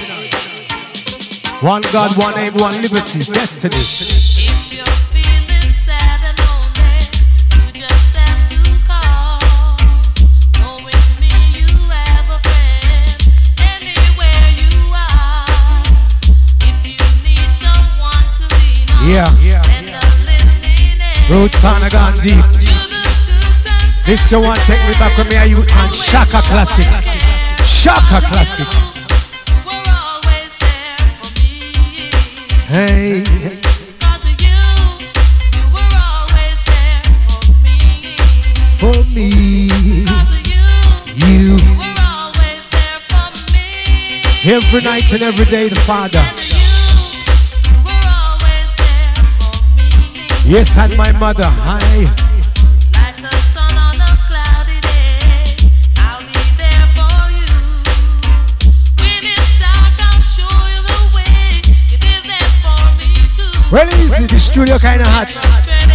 One God, one aim, one liberty. Destiny. If you're feeling sad and lonely, you just have to call. Know with me you have a friend anywhere you are. If you need someone to lean on, Yeah. and a listening ear, Roots Arna gone deep. to the good times This you want take me back with me and you and Shaka Classic. Shaka Classic. you were always there for me. Hey, Cause of you, you were always there for me. for me, Cause of you, you. you were always there for me. Every night and every day, the Father. And you, you were always there for me. Yes, and my mother. Hi. Like the sun on a cloudy day, I'll be there for you. When it's dark, I'll show you the way. You did that for me too. Well, easy. The studio kind of hot. Straight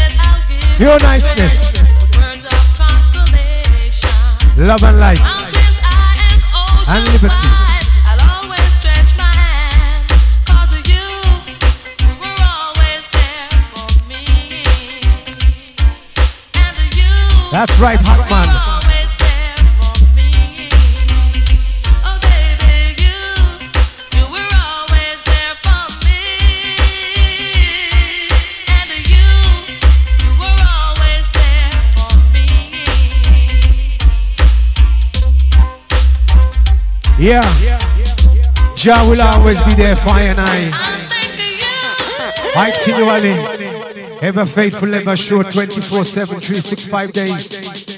Pure niceness. Words of consolation. Love and light. Mountains high and oceans And liberty. wide. I'll always stretch my hand. 'Cause of you, you were always there for me. And you, That's right, hot you were man. always there for me. Oh baby, you, you were always there for me. And you, you were always there for me. Yeah. Jah will always be there for you and I. I'm thinking you. Continually. Ever faithful, ever sure. twenty-four seven, three sixty-five days.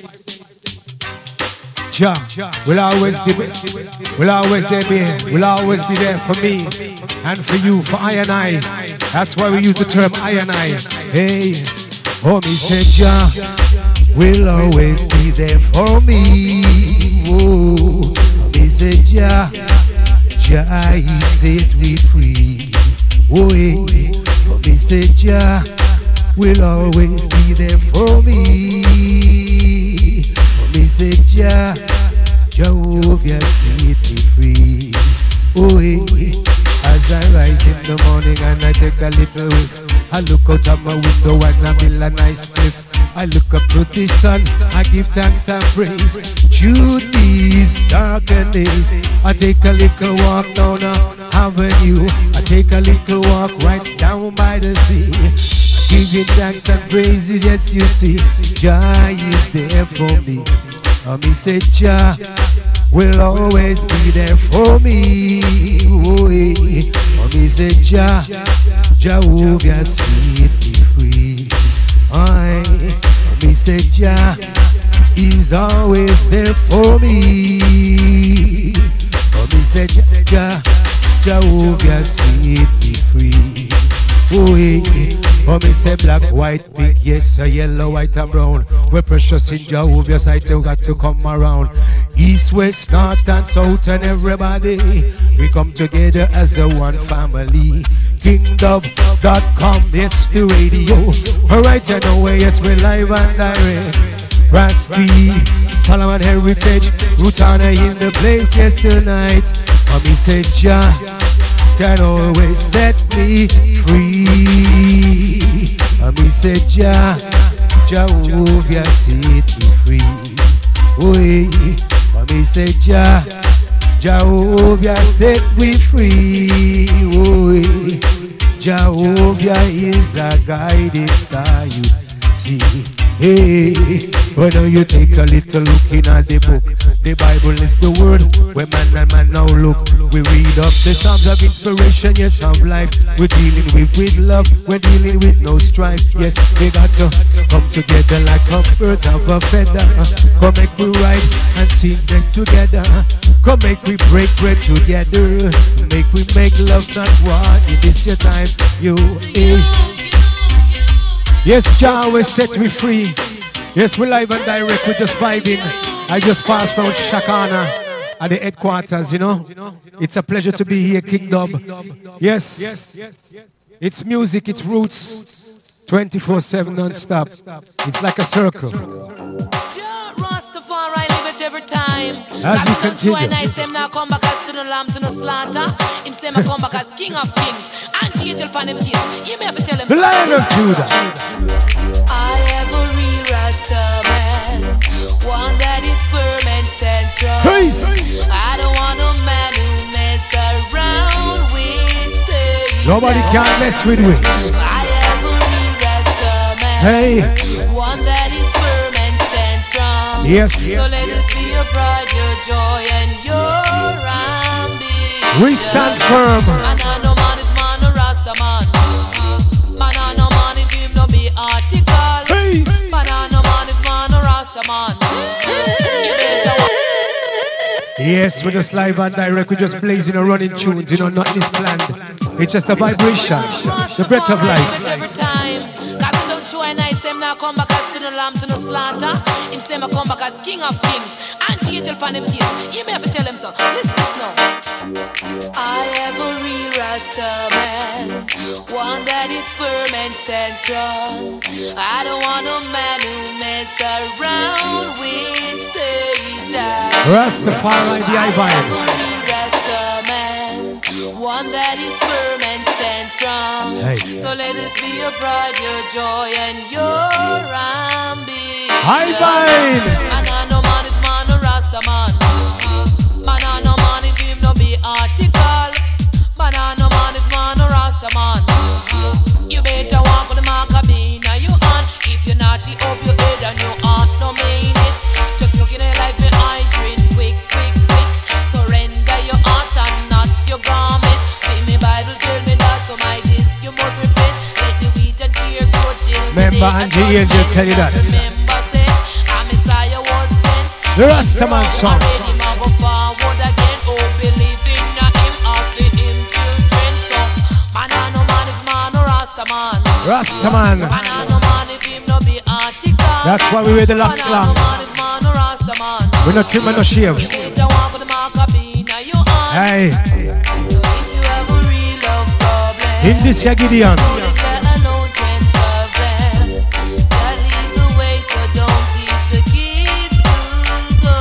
Jah will always be will always there be will always be there for me and for you, for I and I. That's why we use the term I and I. Hey, oh me said Jah will always be there for me. Oh, me said Jah, Jah he set me free. Oh, hey, oh me said Jah will always be there for me. Me say Jah, Jehovah set me free. Oh, hey, as I rise in the morning and I take a little whiff, I look out of my window and I feel a nice cliff. I look up to the sun, I give thanks and praise. Through these darker days, I take a little walk down a avenue. I take a little walk right down by the sea. Giving thanks and praises, yes you see, Jah is there for me. And me say Jah will always be there for me. Oh, hey. And me say Jah, Jehovah set me free. Aye. And me say Jah, he's always there for me. And me say Jah, Jehovah set me free. Oh, hey. Oh, me say black, white, pink, yes, a yellow, white and brown. We're precious in Jehovah's sight, you got to come around. East, west, north and south and everybody, we come together as a one family. Kingdom dot com, yes, the radio. Alright, you know where, yes, we're live and direct. Rasti, Solomon Heritage, Rutana in the place, yes, tonight. Oh, me say Jah can always set me free. And me say Jah, Jehovah set me free. Oh, and me say Jah, Jehovah set me free. Oh, Jehovah is a guiding star, you see. Hey, when you take a little look in at the book, the Bible is the word where man and man now look. We read up the Psalms of inspiration, yes, of life. We're dealing with, with love, we're dealing with no strife. Yes, we got to come together like a birds of a feather. Come make we ride and sing this together. Come make we break bread together. Make we make love, not war. It is your time, you, eh. Yes, Jah will set me free. Yes, we're live and direct, we're just vibing. I just passed from Shakana at the headquarters, you know. It's a pleasure to be here, King Dub. Yes, it's music, it's roots, twenty-four seven non-stop. It's like a circle. Jah Rastafari live it every time. As we continue. And I say him now come back as to the lamb to the slaughter. Him say me come back as King of Kings. And angel pan him case. You may have to tell him. The Lion of Judah. I have a real Rasta man, one that is firm and stands strong. Peace. I don't want a man who mess around with Satan. Nobody can mess with me. I have a real Rasta man, Hey. one that is firm and stands strong. Yes. So let us be your pride, your joy, and your ambition. We stand firm. And I know man is man a Rasta man. Man I know man if him no be article. Hey. Man I know man is man a Rasta man. You better wa- Yes, we're just live and direct. We're just blazing and running tunes. You know, nothing is planned. It's just a vibration, the breath of life. Every time, cause him don't show and I say him now come back as to the lamb to the slaughter. Him say me come back as King of Kings. And angel pan him case. You may have to tell him so. Listen now. I have a real Rasta man, one that is firm and stands strong. I don't want a man who mess around with Satan. Rastafari, the I vibe. Rasta man, one that is firm and stands strong. Hey. So let us be your pride, your joy, and your ambition. I vibe. Man, I no man if man no Rasta man. Man, I no man if him no be article. Man, I no man if man no Rasta man. You better walk with the mark of being now you on. If you're naughty, up your head and you aren't no mean it. Just look in the life behind drink quick, quick, quick. Surrender your heart and not your garment. Pay me Bible, tell me that, so my this you must repent. Let the wheat and tear grow till the Remember, day Angie atonement. Angel tell you that. Remember, say, a Messiah was sent. The Rastaman song. Already man go forward again. Oh, believe in him, offer him children. So, man, I no man if man no Rasta man. Rastaman. Man, I no man if him no be article. That's why we wear the locks Man, I long. no man if man no Rasta man. We no trim and no shave. You better walk with the mark of being now you on. Hey, So if you have a real love problem, in this ya Gideon. only Jah alone can solve them. Jah lead the way, so don't teach the kids to go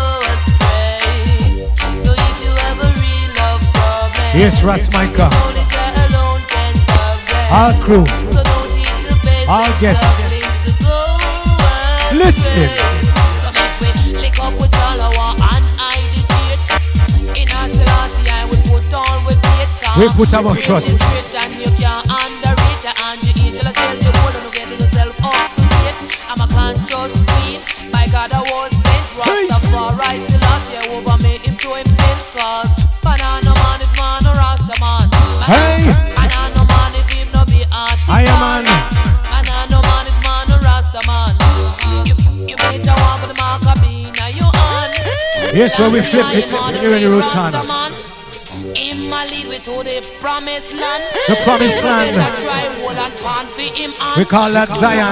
astray. So if you have a real love problem, Yes, Ras Micah. only Jah alone can solve them. Our crew. So don't teach the basic Our guests. siblings to go astray. Listening. So make we lick up with Jalawa and hide the date. In our Selassie, I would put on with faith. We put our trust. And you can't underrate it. And you angel, I tell you, hold on to get yourself up to date. I'm a conscious queen. By God, I was sent. Rastafari, Selassie, over me, him to him ten cause. Banana man, if man, no Rasta man. Hey. Banana man, if him no be article. I am man. Banana man, if man, no Rasta man. You, you better walk with the mark of being now you on. Yes, when we flip it, you're in the roots hand. Him a lead we to the promised land. The promised land. We call that Zion.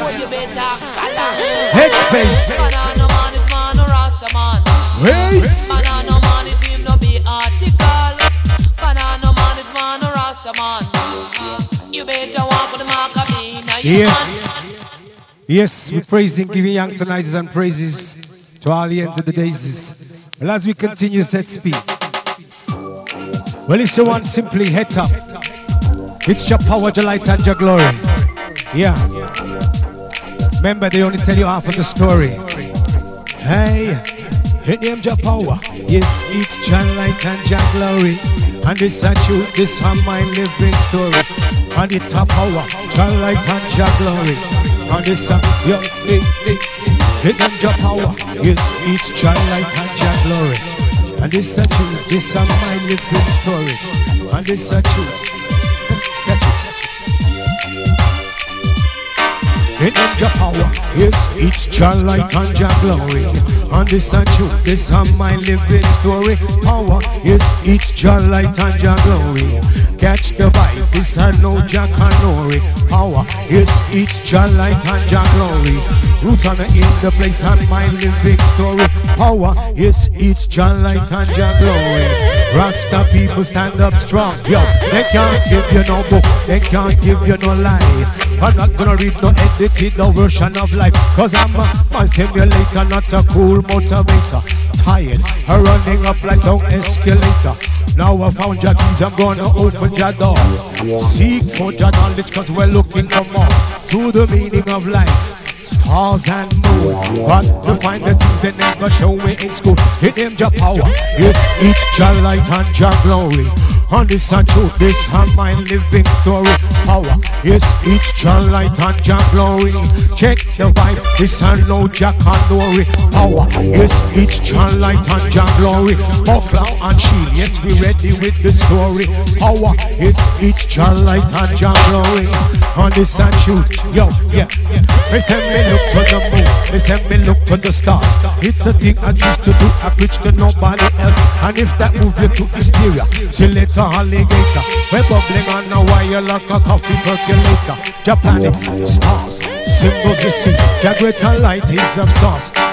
Headspace. Banana man if man no Rasta man. Race. Banana man if him no be article. Banana man if man no Rasta man. You better walk with the mark of being now you Yes. Yes, we praising, giving thanks and praises and praises to all the ends of the days. Well, as we continue set speed. Well, it's the one simply head up. It's your power, your light, and your glory. Yeah. Remember, they only tell you half of the story. Hey, it named your power. Yes, it's your light and your glory. And this a truth, this a my living story. And it's a power, your light and your glory. And this a your it named your power. Yes, it's your light and your glory. And this a truth, this a my living story. And this a truth. Catch it. It named your power, yes, it's your light and your glory. And this a truth, this a my living story. Power, yes, it's your light and your glory. Catch the vibe, this a no Jack and Nori. Power, yes, it's your light and your glory. Root on in the place and my living story. Power, yes, it's your light and your glory. Rasta people stand up strong. Yo, they can't give you no book, they can't give you no lie. I'm not gonna read no edited no version of life, cause I'm a, a stimulator, not a cool motivator. Tired of running up like no escalator. Now I found your keys, I'm gonna open your door. Seek for your knowledge, cause we're looking for more. To the meaning of life. Stars and moon, got to find the things they never show me in school. It named your power, yes, it's your light and your glory. And this and truth, this and my living story. Power, yes, it's your light and your glory. Check the vibe, this and no Jack and Nori. Power, yes, it's your light and your glory. Buckler and shield, yes, we ready with the story. Power, yes, it's your light and your glory. And this and truth, yo, yeah, yeah. They send me look to the moon, they send me look to the stars. It's a thing I used to do, I preach to nobody else. And if that move you to hysteria, till later alligator, we're bubbling on a wire like a coffee percolator. Your planets, stars, symbols you see, your greater light is of source.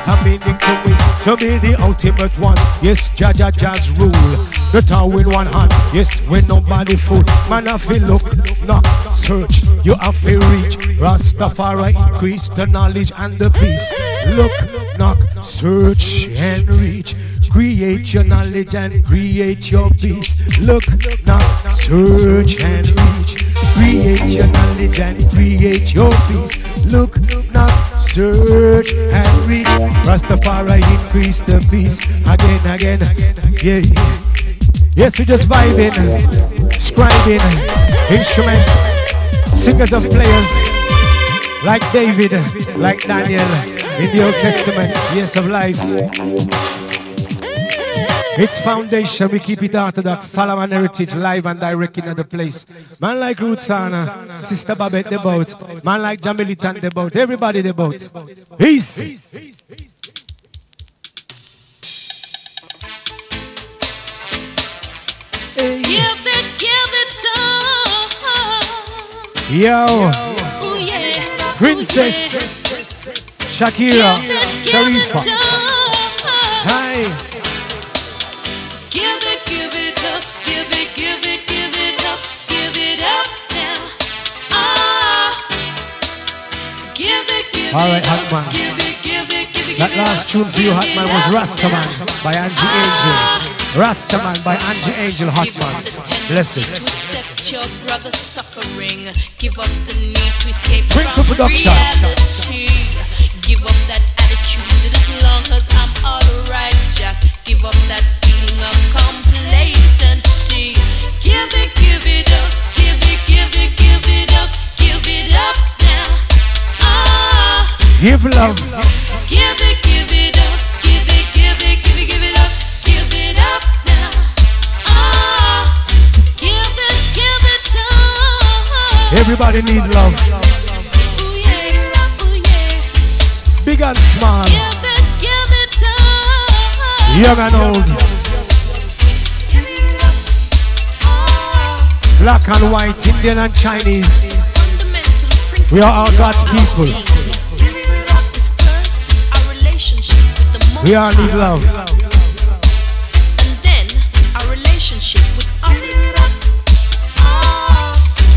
a meaning to me, to be the ultimate ones. Yes, Jaja Jazz rule. The tower in one hand, yes, when nobody fool. Man, I feel look, knock, search. You have to reach. Rastafari increase the knowledge and the peace. Look, knock, search and reach. Create your knowledge and create your peace. Look, knock, search and reach. Create your knowledge and create your peace. Look, knock, search and reach. Rastafari increase the peace. Again, again, yeah, yeah. Yes, we just vibing, scribing, instruments, singers and players, like David, like Daniel, in the Old Testament, yes of life. It's foundation, we keep it orthodox, Solomon heritage, live and direct in the place. Man like Rootsana, Sister Babette the boat, man like Jamilitan the boat, everybody the boat. Easy. Give it, give it to Yo, Ooh, yeah. Princess Shakira Sharifa. Hi. Give it, give it up, give it, give it, give it up, give it up now. Ah, give it, give All right, it Hot up, Man. give it, give it, give it, That give it last up, tune for you, give Hot it Man, was up Rastaman now. by Angie Angel. Rastaman by Angie Angel, Hot Man. Bless it. To accept your brother's suffering, give up the need to escape Twinkle from Production. reality. Give up that attitude that as long as I'm alright, just give up that feeling of complacency. Give it, give it up, give it, give it, give it up, give it up now. Ah, Give love. give it, give it up, give it, give it, give it, give it up, give it up now. Ah, give it, give it up. Everybody needs love. Ooh yeah, ooh yeah. Big and small, Give it, give it up. young and old, Give it up. Ah, black and white, Indian and Chinese. fundamental principle We are all God's of people. being. Give it up is first our relationship with the Most We all need High. love. And then our relationship with others. Ah,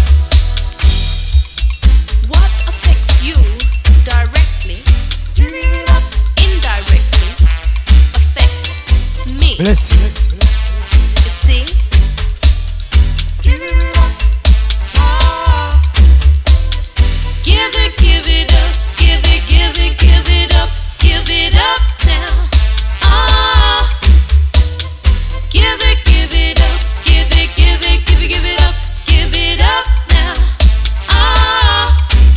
what affects you directly, indirectly affects me. Bless you. You see? Ah, give it, give it up, give it, give it, give it up, give it up now. Ah, give it, give it up, give it, give it, give it, give it up, give it up now. Ah,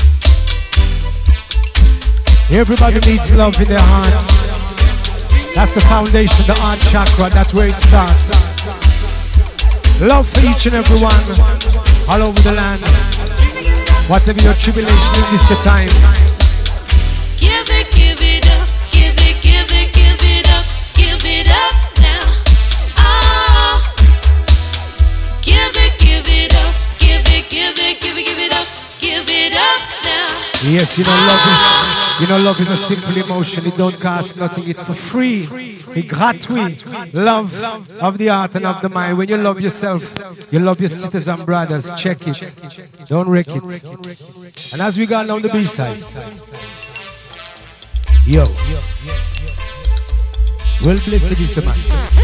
Everybody needs love in their hearts. That's the foundation, the heart chakra, that's where it starts. Love for each and every one, all over the land. Whatever your tribulation in this your time. give it, give it up, give it, give it, give it up, give it up now. Ah, give it, give it up, give it, give it, give it, give it up, give it up now. Yes, you know love is, you know love is a simple emotion. It don't cost nothing. It's for free. It's gratuit. Love of the heart and of the mind. When you love yourself, you love your sisters and brothers. Check it. Don't wreck it. And as we go down the B-side, yo, well blessed is the man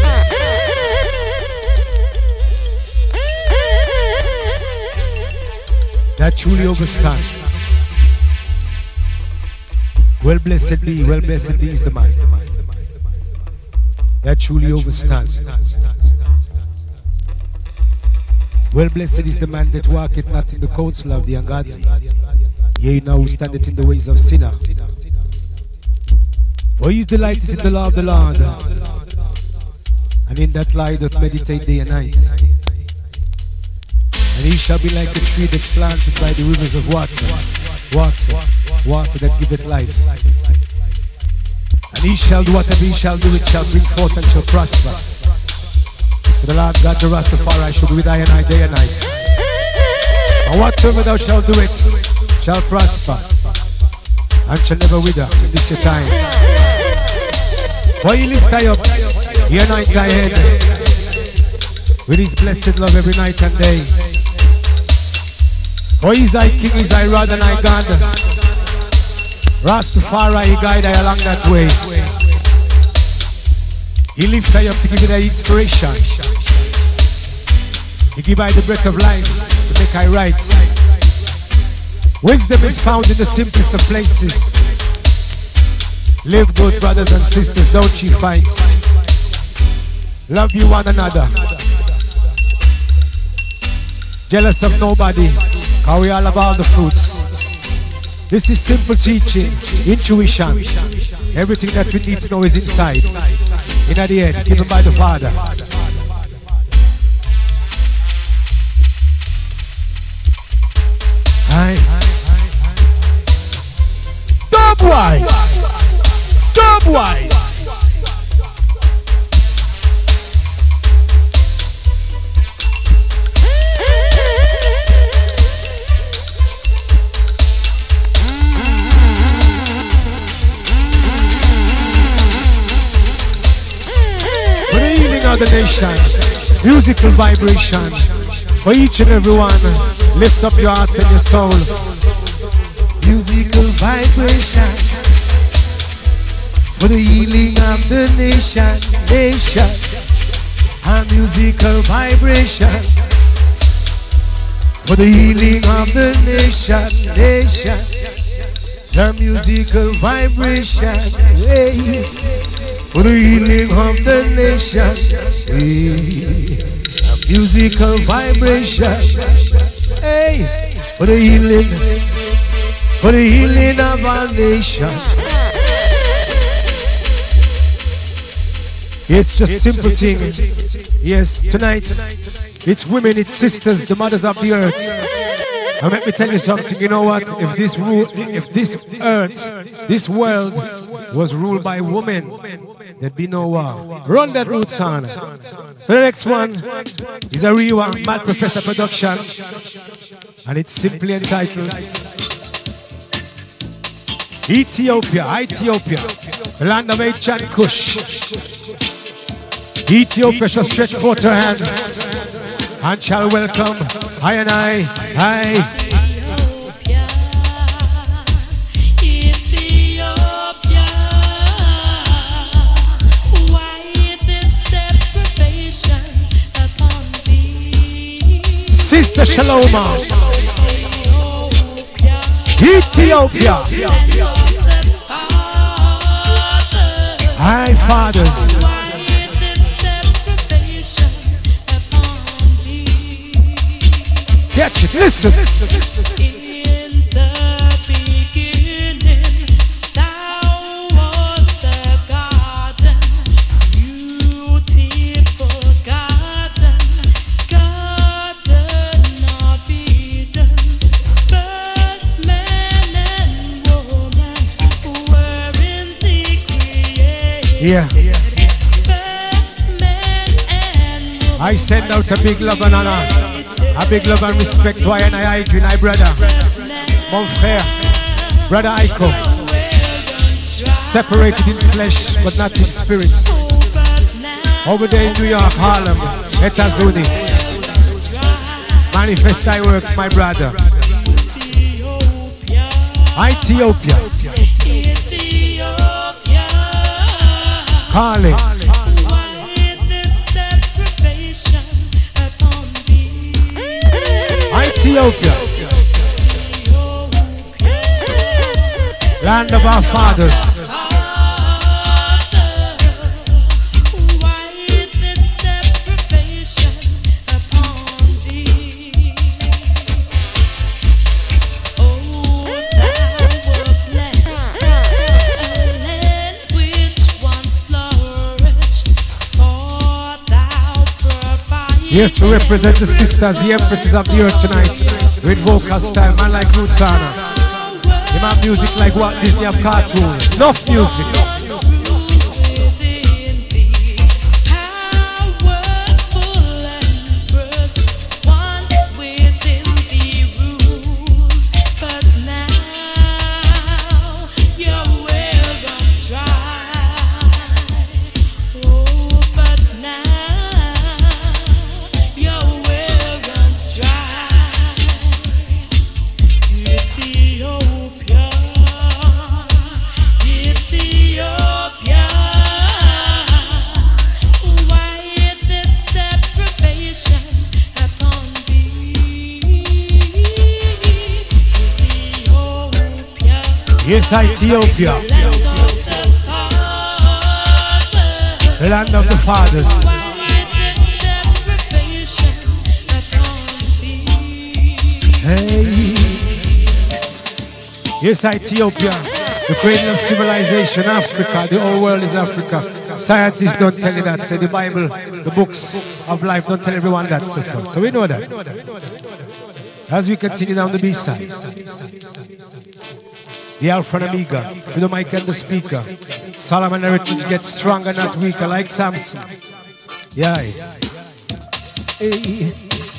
that truly overstands. Well blessed be, well blessed be is the man that truly overstands. Well blessed is the man that walketh not in the counsel of the ungodly, yea, now who standeth in the ways of sinner. For his delight is in the law of the Lord, and in that light doth meditate day and night. And he shall be like a tree that's planted by the rivers of water, water, water that giveth life. And he shall do whatever he shall do, it shall bring forth and shall prosper. For the Lord God, the Rastafari, should be with I and I day and night. And whatsoever thou shalt do it, shall prosper, and shall never wither in this your time. For you lift I up, you anoint I head with his blessed love every night and day. For he's thy king, he's thy rod and thy God. Rastafari, he guide I along that way. He lift I up to give you the inspiration. He give I the breath of life to make I right. Wisdom is found in the simplest of places. Live good, brothers and sisters, don't you fight. Love you one another. Jealous of nobody, cause we all about the fruits. This is simple teaching, intuition. Everything that we need to know is inside. In the end, given by the Father. Aye. Dubwise! Dubwise! For the healing of the nation, musical vibration, for each and every one, lift up your hearts and your soul. Musical vibration, for the healing of the nation, nation. A musical vibration, for the healing of the nation, nation. The musical vibration, hey, for the healing of the nation, hey. A musical vibration, hey, for the healing, for the healing of our nations. It's just simple thing. Yes, tonight it's women, it's sisters, the mothers of the earth. And let me tell you something. You know what? If this rule, if this earth, this world was ruled by women, there'd be no war. Run that root sound. The next one is a real one, Mad Professor production, and it's simply entitled Ethiopia, Ethiopia, the land of ancient Kush. Ethiopia shall stretch forth her hands and shall welcome I and I, I. Ethiopia, why this deprivation upon thee? Sister Shaloma, Ethiopia, Hi fathers. Catch it, listen. In the beginning, thou was a garden, beautiful garden, garden of Eden. First man and woman were in the creation. Yeah. First man and woman. I send out a big love and honor. A big love and respect to I and I, Ike, my brother, mon frère, brother Aiko, separated in flesh but not in spirit. Over there in New York, Harlem, Etazuni, manifest thy works, my brother. Ethiopia, calling. Ethiopia, land of our fathers. Yes, to represent the sisters, the empresses of the earth tonight, with vocal style, man like Rootsana. You have music like what Disney have cartoon. Enough music. Yes, Ethiopia. The land of the fathers. Hey. Yes, Ethiopia. The cradle of civilization, Africa. The whole world is Africa. Scientists don't tell you that. Say the Bible, the books of life don't tell everyone that. So, so we know that. As we continue down the B-side. The Alpha and Omega, through the mic and the speaker. Solomon heritage gets stronger, not weaker, like Samson. Yeah. Hey.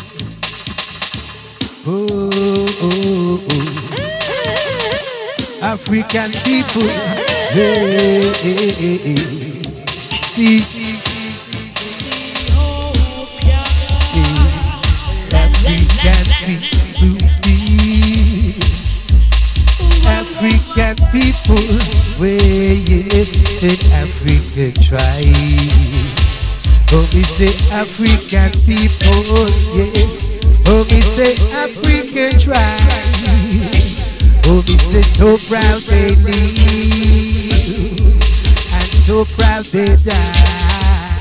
Oh, oh, oh. African people. Hey, hey, hey, hey. See. African people. African people, where yes, say African tribe. Oh, me say African people, yes. Oh, me say African tribes. Oh, me say so proud they live and so proud they die.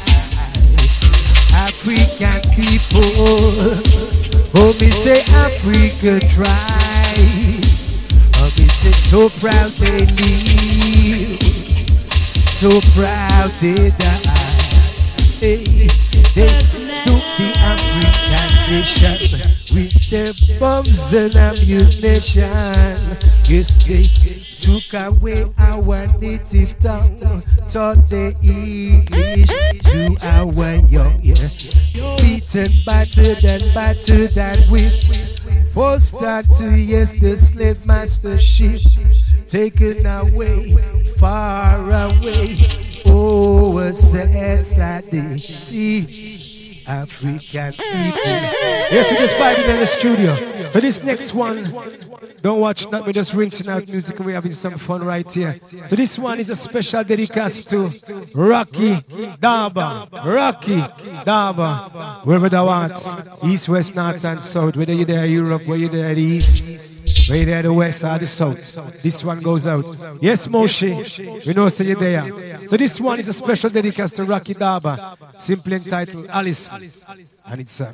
African people. Oh, me say African tribes. Oh, me say so proud they live, so proud they die. Hey, they took the African nation with their bombs and ammunition. Yes, they took away our native tongue, taught the English to our young, yeah. Beaten, battered and battered and whipped. Forced that to yes, the slave mastership, taken away, far away. Oh, a sad, sad day. See, African people. Yes, we just vibing in the studio. For this next one, don't watch that, we're just rinsing out music and we're having some fun right here. So this one is a special dedication to Rocky Daba. Rocky Daba. Wherever that wants. East, west, north and south. Whether you're there Europe, whether you're there the east, whether you're there the west or the south. This one goes out. Yes, Moshe. We know so you're there. So this one is a special dedication to Rocky Daba. Simply entitled Alice. And it's a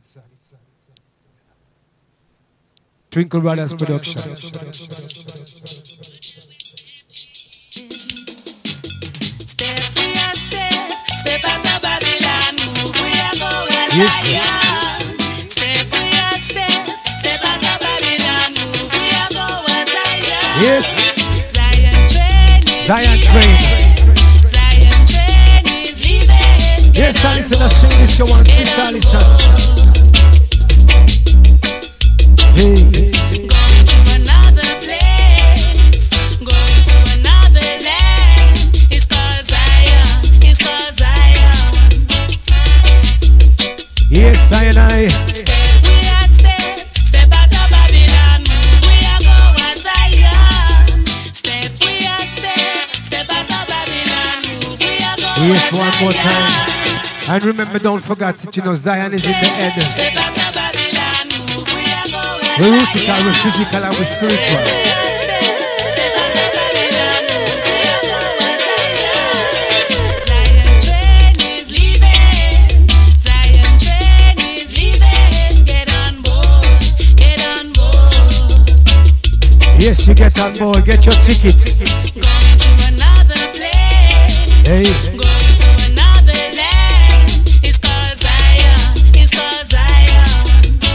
Twinkle Brothers production. Step we are step, step out of Babylon, move we are going Yes. Zion. Step we are step, step out of Babylon, move we are going Zion. Yes. Zion train is Zion leaving. train. Zion train is leaving. Yes, Alison, I sing this you want, Sister Alison. Hey. Going to another place, going to another land. It's called Zion, it's called Zion. Yes, Zion, I. Step we are step, step out of Babylon, move we are going Zion. Step we are step, step out of Babylon, move we are going Yes, one more Zion. time. And remember, don't forget that, you know, Zion is in the head. Step out of Babylon, move we are going We're Zion. rootical, we're physical, and we're spiritual. Zion train is leaving. Zion train is leaving. Get on board. Get on board. Yes, you get on board, get your tickets. Going to another place. Hey. Going to another land. It's called Zion. It's called Zion.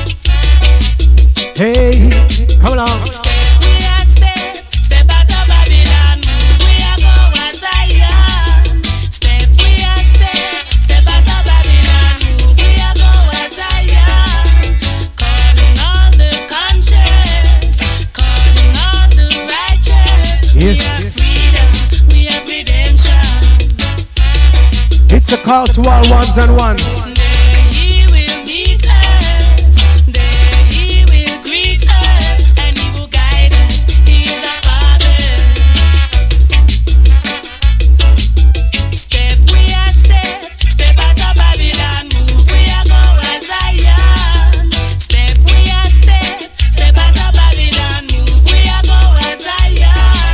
Hey, come along. Step we are step, step out of Babylon, move we are going Zion. Step we are step, step out of Babylon, move we are going Zion. Calling all the conscious, calling all the righteous. Yes. We have freedom, we have redemption. It's a call to all ones and ones. There he will meet us, there he will greet us, and he will guide us. He is our Father. Step we are step, step out of Babylon, move we are going Zion. Step we are step, step out of Babylon, move we are going Zion.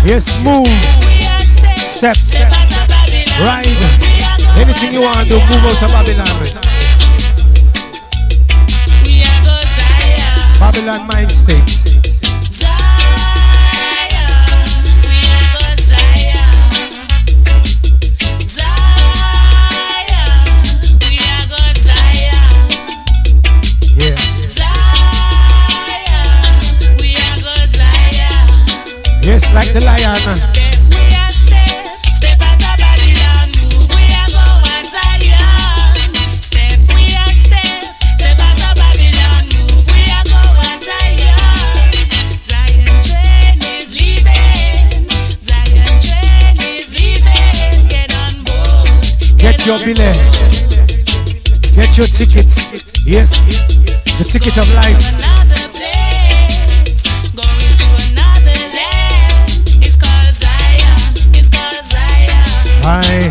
Yes, move. Step, step. Ride. Anything you want to move out of Babylon. Babylon mind state. Yes, like the lion. Step, we are step, step out of Babylon, move, we are going Zion. Step, we are step, step out of Babylon, move, we are going Zion. Zion train is leaving, Zion train is leaving, get on board. Get, get your billet, get your ticket. Yes, the ticket of life. Another place, going to another land. It's called Zion, it's called Zion. Aye.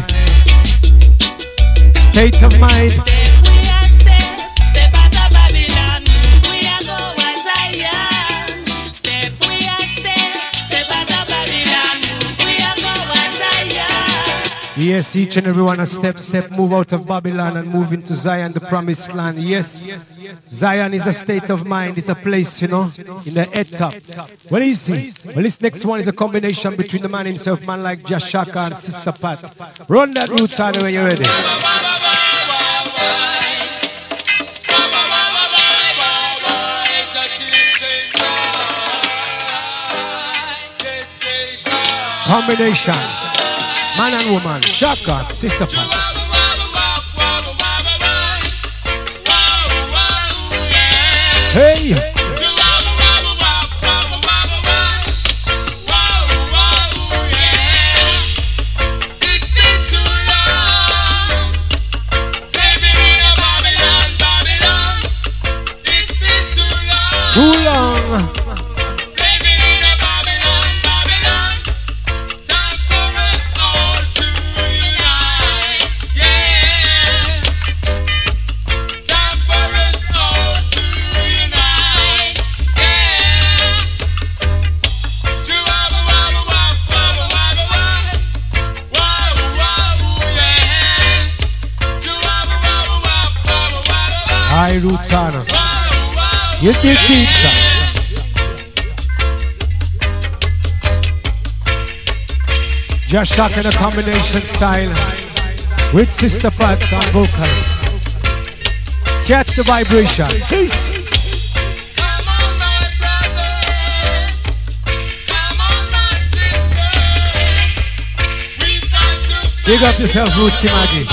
State of mind. Step, we are step, step out of Babylon, move, we are going Zion. Step, we are step, step out of Babylon, move, we are going Zion. Yes, each and every one a step, step, move out of Babylon and move into Zion, the promised land. Yes, Zion is a state of mind, it's a place, you know, in the head top. Well, easy. Well, this next one is a combination between the man himself, man like Jashaka and Sister Pat. Run that roots on when you're ready. Combination. Man and woman, Shaka, Sister Pat. Hey! Too long. High roots on. You dig deep, sir. Just shock in a combination style with Sister Pat on vocals. Catch the vibration. Peace. Come on, my brothers. Come on, my sisters. We've got to Big up yourself, Rootsy Maggie.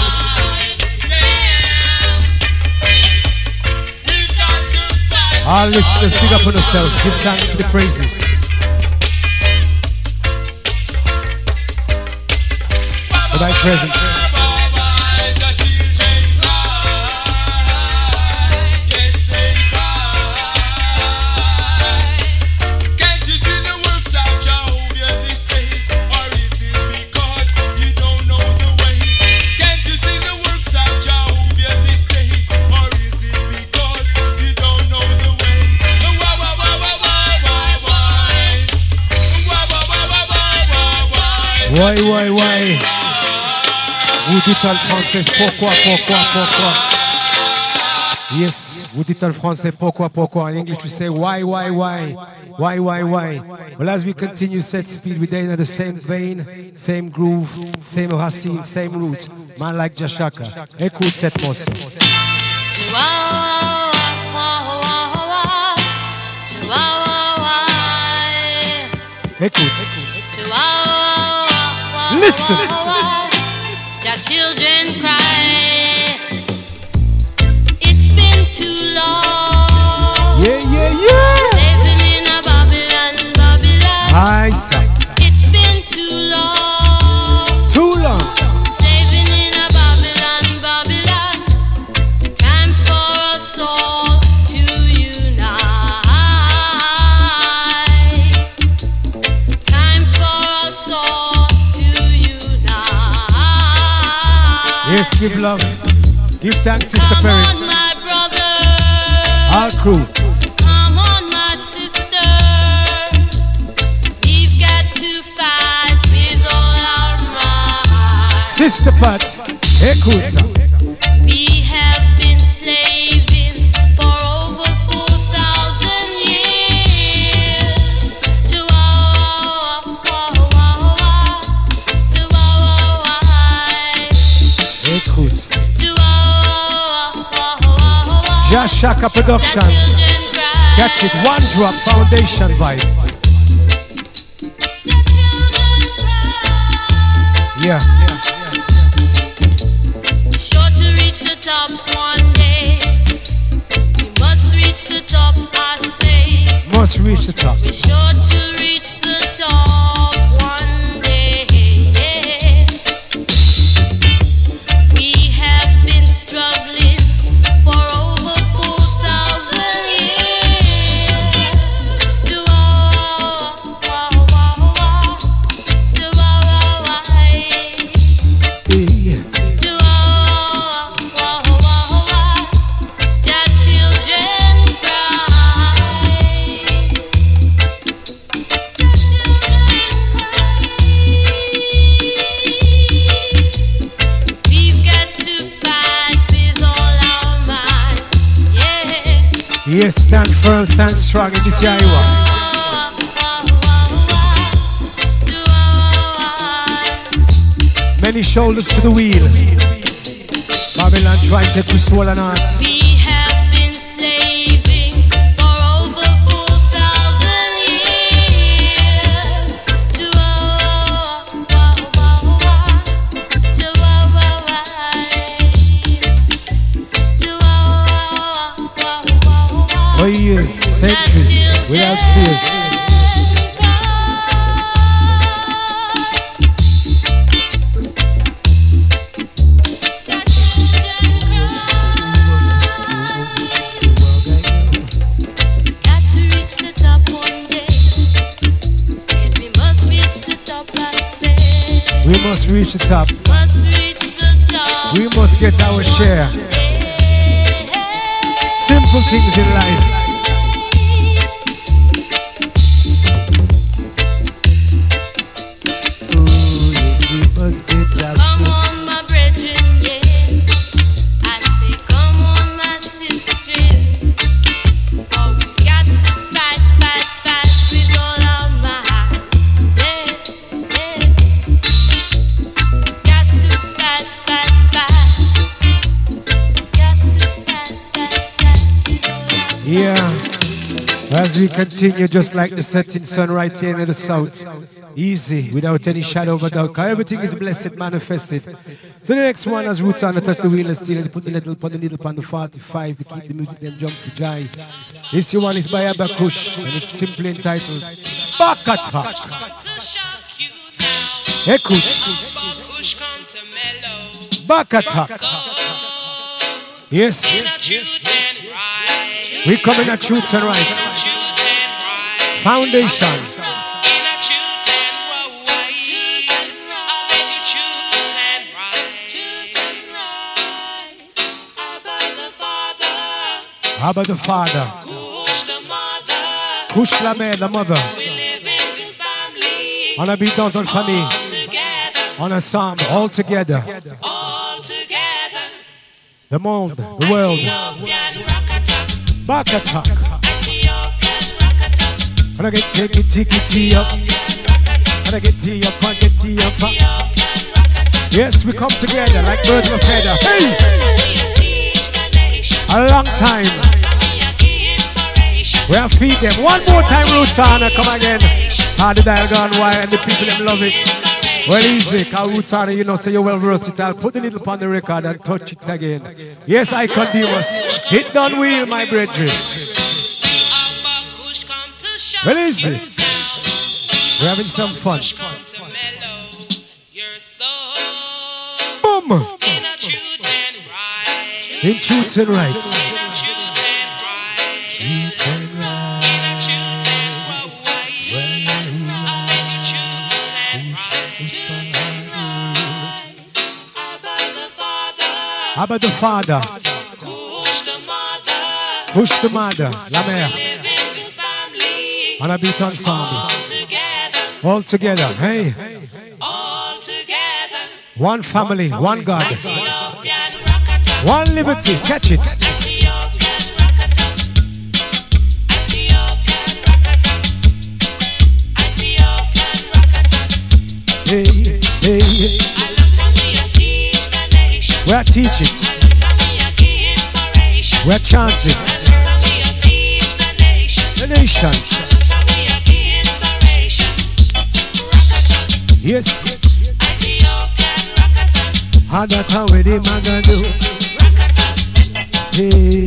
All listeners, big up on yourself. Give thanks for the praises. For thy presence. Why, why, why? Vous dites en français pourquoi, pourquoi, pourquoi? Yes, vous dites en français pourquoi, pourquoi? In English we say why, why, why? Why, why, why? Well, as we continue set speed, we're in the same vein, same groove, same racine, same root. Man like Jashaka. Écoute cette morceau. Écoute. Listen. Your children cry. It's been too long. Yeah, yeah, yeah. Living in a Babylon, Babylon. I say. It's been too long. Too long. Living in a Babylon, Babylon. Time for us all to unite. Time for us all. Yes, give love. Give thanks, Sister Perry. Come on, my brother. All crew. Come on, my sister. We've got to fight. Sister Pat, écoute ça. We have been slaving for over four thousand years to our, our, our, our, to our wives, Écoute. to our, our, our, our, Jashaka Production. children cry. Catch it, one drop foundation vibe. Yeah. Sure to reach the top one day. We must reach the top, I say. Must reach the top. We're sure to reach the top one day. We have been struggling for over four thousand years to our, our, our, our, to our wives, Yeah. to our, our, our, our, their children cry. Their children cry. We've got to fight with all our might, yeah. Yes, stand firm, stand strong in this Iowa. Many shoulders to the wheel. Babylon trying to take we soul and heart. We have been slaving for over four thousand years to our, our, our, our, to our wives, to our, our, our, our, For years, centuries, without fears. Got to reach the top one day. Said we must reach the top, I said. We must reach the top. Must reach the top. We must get our share. Simple things in life. Ooh, yes, we must get our Come share. on, my brethren, yeah. I say, come on, my sister. For we've got to fight, fight, fight with all our might. Yeah, yeah. Got to fight, fight, fight. Got to fight, fight, fight with all our might. Yeah. As we continue, just like the setting sun right here in the south, easy, without any shadow of a doubt, 'cause everything is blessed, manifested. So the next one, as Roots on, touch the wheel and steal it, put the little, put the needle upon the forty-five to keep the music them jump to jive. This one is by Abba Kush, and it's simply entitled Back Attack. Écoute, Back Attack. Yes, we come in at truths and rights. Foundation. How about the father? Kush la mère, the mother. On a beat down on family. On a psalm, all together. The monde, the world. Back attack. And I get take it, take it, tee up. And I get tee up, and get tee up. Yes, we come together like birds of a feather. Hey! A long time. We have feed them. One more time, Roots on, come again. How the dial gone wide and the people them love it. Well, easy, cause Roots on, you know, say you're well versatile. Put the needle upon the record and touch it again. Yes, I Demas. Hit down wheel, my brethren. Well, easy. We're having some fun. Boom! In truth and rights. Truth and How about the father? Push the mother, la mère. On a beat ensemble. All together, hey. One family, one God, one liberty. Catch it. Hey, hey, hey. Where teach it? Where chant it? The nation. Yes. How that how we the man gonna do? Hey.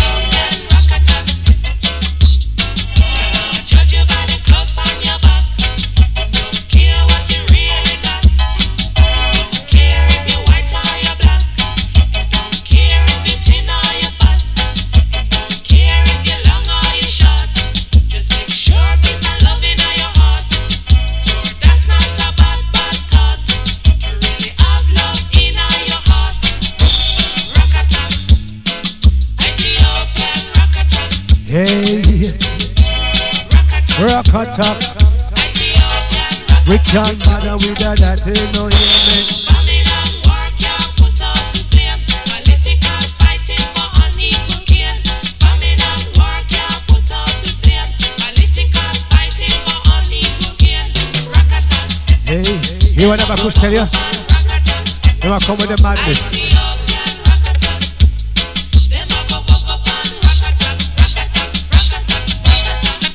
Judge you by the clothes on your back. Don't care what you really got. Don't care if you're white or you're black. Don't care if you're thin or you're fat. Don't care if you're long or you're short. Just make sure peace and love in your heart. For that's not a bad, bad thought. To really have love in your heart. Rock attack. Ethiopian rock attack. Hey. Rock attack. We can't bother with that, that ain't no Yemen. Babylon war can't put out the flame. Political fighting for unequal gain. Babylon war can't put out the flame. Political fighting for unequal gain. Rock attack. Hey, you want to push tell you? You want to come with the madness. Ethiopian rock attack. Them a go buck up and rock attack. Rock attack. Rock attack. Rock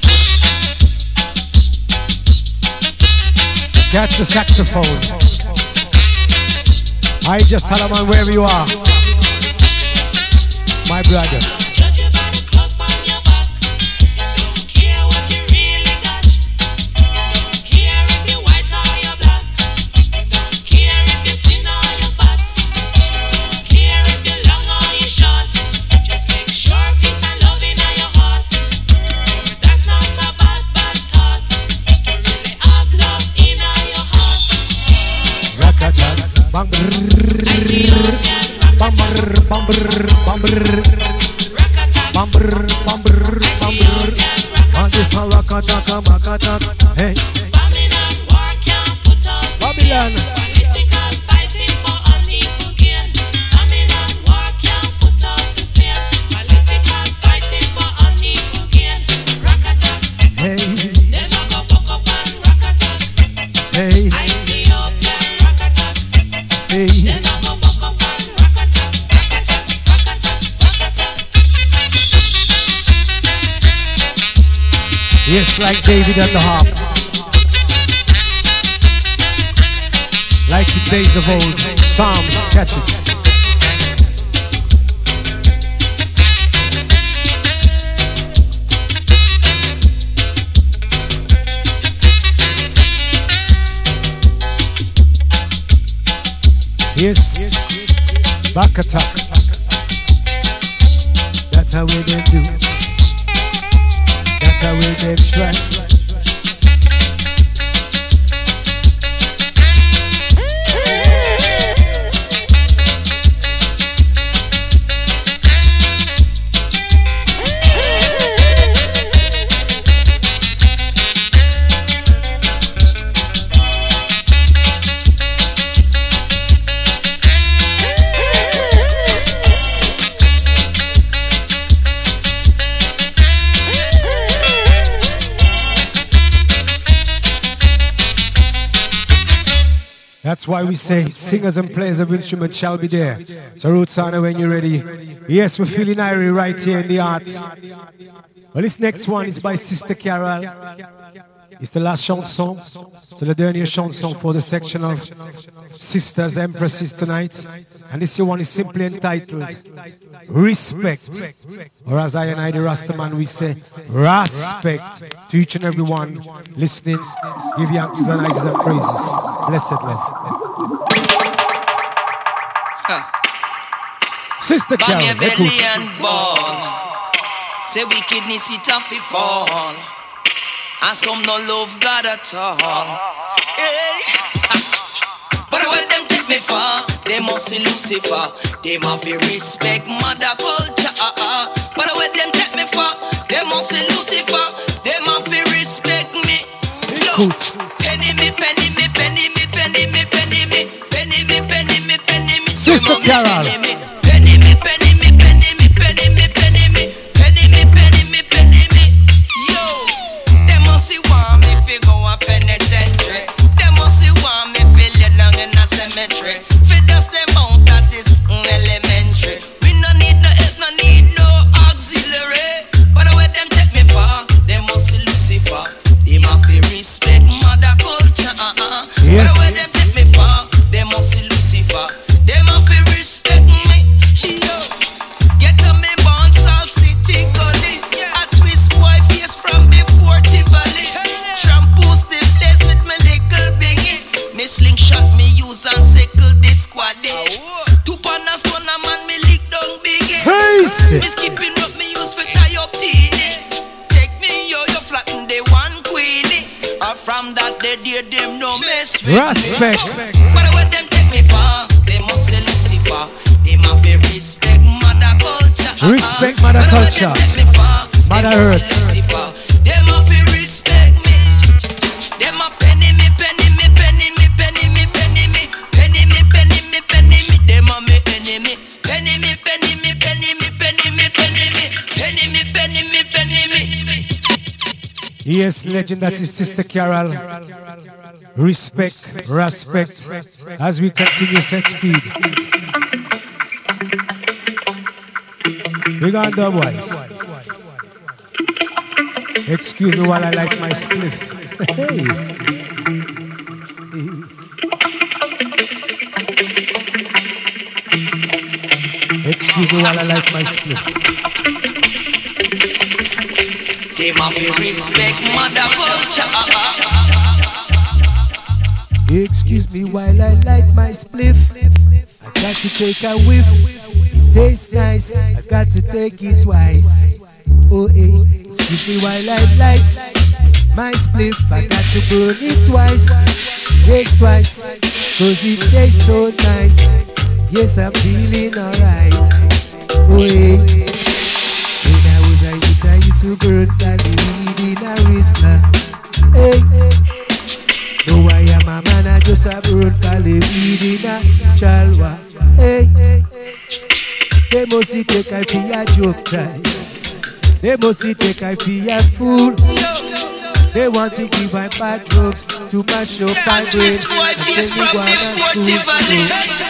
attack. Catch the saxophone. I just tell man wherever you are. My brother. Judge you by the clothes on your back. Don't care what you really got. Don't care if you're white or you're black. Don't care if you're thin or you're fat. Don't care if you're long or you're short. Just make sure peace and love in your heart. For that's not a bad, bad thought. To really have love in your heart. Rakatan. Bam brrr. Bam brrr. Bam brrr. Bam brrr. Bam brrr. Bam brrr. Bam brrr. On this one rock attack, a back attack. Hey, Babylon war can't put out the Babylon. political fighting for unequal gain. Babylon war can't put out the flame. Political fighting for unequal gain. Rock attack. Hey, Them a go buck up and rock attack. hey, Ethiopian rock attack. hey. Them a go buck up and rock attack. Rock attack. Rock attack. Rock attack. Yes, like David at the harp. Like the days of old. Psalms, catch it. Yes, back attack. That's how we them do. That's how we them try. That's why we say singers and players of instruments shall be there. So Roots Honor, when you're ready. Yes, we're feeling irie right here in the art. Well, this next one is by Sister Carol. It's the last chanson. C'est le dernier chanson for the section of sisters, empresses tonight. And this one is simply entitled Respect. Or as I and I, the Rastaman, we say respect to each and every one listening. Give yankees and ices and praises. Blessed, blessed. Sister Bang Carol, your belly écoute. and ball. Say wickedness it a fi fall. And some no love God at all. Hey. But what them take me for? They must see Lucifer. They must be respect mother culture. But what them take me for? They must see Lucifer. They must be respect me. Yo, Écoute. penny me, penny me, penny me, penny me, penny me, penny me, Carol. Penny me, penny me, penny me, penny me, penny me, penny me, penny me, penny me, penny me. Yo, they must see want me fi go a penitentiary. They must see want me fi lay down in a cemetery. Fi dust them out that is mm, elementary. We no need no help, no need no auxiliary. But where them take me far, they must see Lucifer. They must fi respect mother culture. Uh-uh. Yes. But where them take me far, they must see Lucifer. They must fi respect me. Yo, get to me born Salt City Gully. I twist boy face from before Tivoli. Trampoose the place with me little bingy. Me slingshot me use and sickle this squad. Two pound a stone a man me lick down biggie. Hey, Me skipping up me use for tie up teeny. Take me yo yo flatten the one queenie. And from that they dear them no mess with Respect. me. But where them take me far, they must say Lucifer. They must be respect mother culture. Respect mother But where culture. them take me far, they Mother must Earth. say Lucifer. They must be respect me. They must penny me, penny me, penny me, penny me, penny me, penny me, penny me, penny me. They must me enemy. Penny me, penny me, penny me, penny me, penny me, penny me, penny me, penny me. Yes, legend, that is Sister Carol. Respect, respect, as we continue set speed. We got Dubwise. Excuse me while I light my spliff. Hey. Excuse me while I light my spliff. They must be respect mother culture. Excuse me while I light my spliff. I got to take a whiff. It tastes nice. I got to take it twice. Oh, hey. Excuse me while I light my spliff. I got to burn it twice. Yes, twice. Cause it tastes so nice. Yes, I'm feeling alright. Oh, hey. When I was a youth, I used to burn the weed in a Rizla. Hey. Though I am a man, I just a burn Cali weed in a Chalwa. Hey, they must see take I feel a joke time. They must see take I feel a fool. They want to give my bad drugs to mash up my And brain. twist boy face And from send me before to school. Tivoli.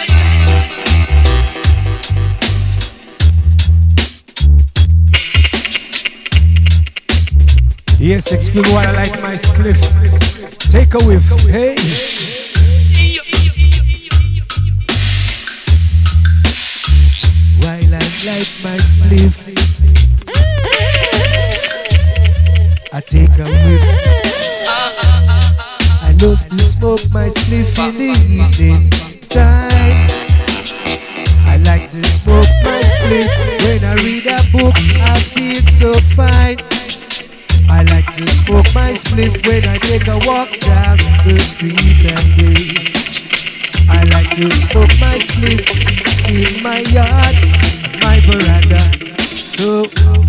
Yes, excuse me while I light my spliff. Take a whiff. Hey. While I light my spliff, I take a whiff. I love to smoke my spliff in the evening time. I like to smoke my spliff when I read a book. I feel so fine. I like to smoke my spliff when I take a walk down the street and day. I like to smoke my spliff in my yard, my veranda. So,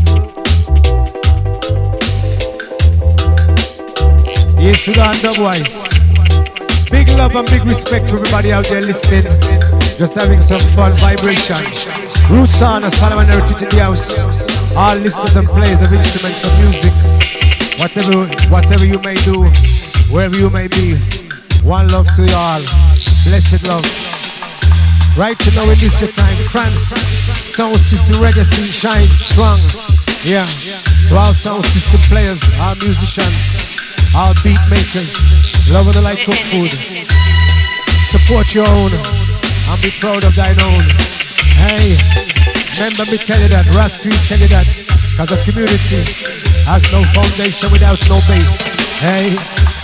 yes, we got Dubwise. Big love and big respect to everybody out there listening. Just having some fun vibration. Roots on a Solomon Heritage in the house. All listeners and players of instruments and music. Whatever, whatever you may do, wherever you may be, one love to you all. Blessed love. Right to know in this your time, France, sound system reggae scene shines strong. Yeah. So all sound system players, all musicians, all beat makers, love of the light of food. Support your own and be proud of thine own. Hey, remember me tell you that, Ras Tweet tell you that, because a community has no foundation without no base. Hey,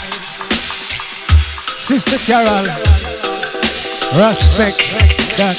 Sister Carol, respect that.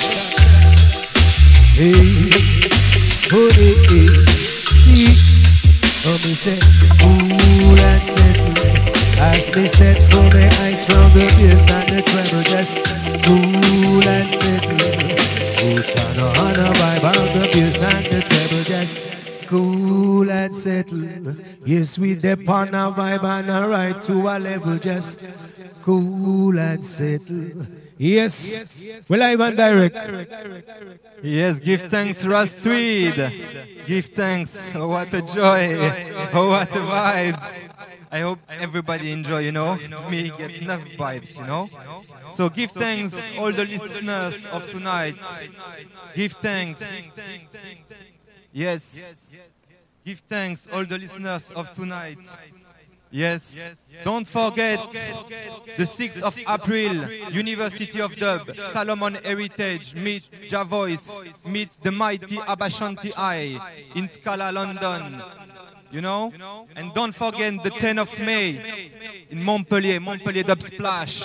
Hey, oh, hey, hey. See, oh, me say, cool and settle. As me set for me heights round the bass and the treble, just cool and settle. Roots on a honor vibe on the bass and the treble, just cool and settle. Yes, we dip on a vibe and a right to a level, just cool and settle. Yes, we're live and direct. Yes, give thanks, Rastweed. Give thanks. Oh, what a joy. Oh, what a vibes. I hope everybody enjoy, you know. Me get enough vibes, you know. So give thanks all the listeners of tonight. Give thanks. Yes. Give thanks all the listeners of tonight. Yes. Don't forget the sixth of April, University of Dub, Salomon Heritage, meet Ja Voice, meet the mighty Abashanti Eye in Scala, London. You know? And don't forget the tenth of May in Montpellier, Montpellier Dub Splash.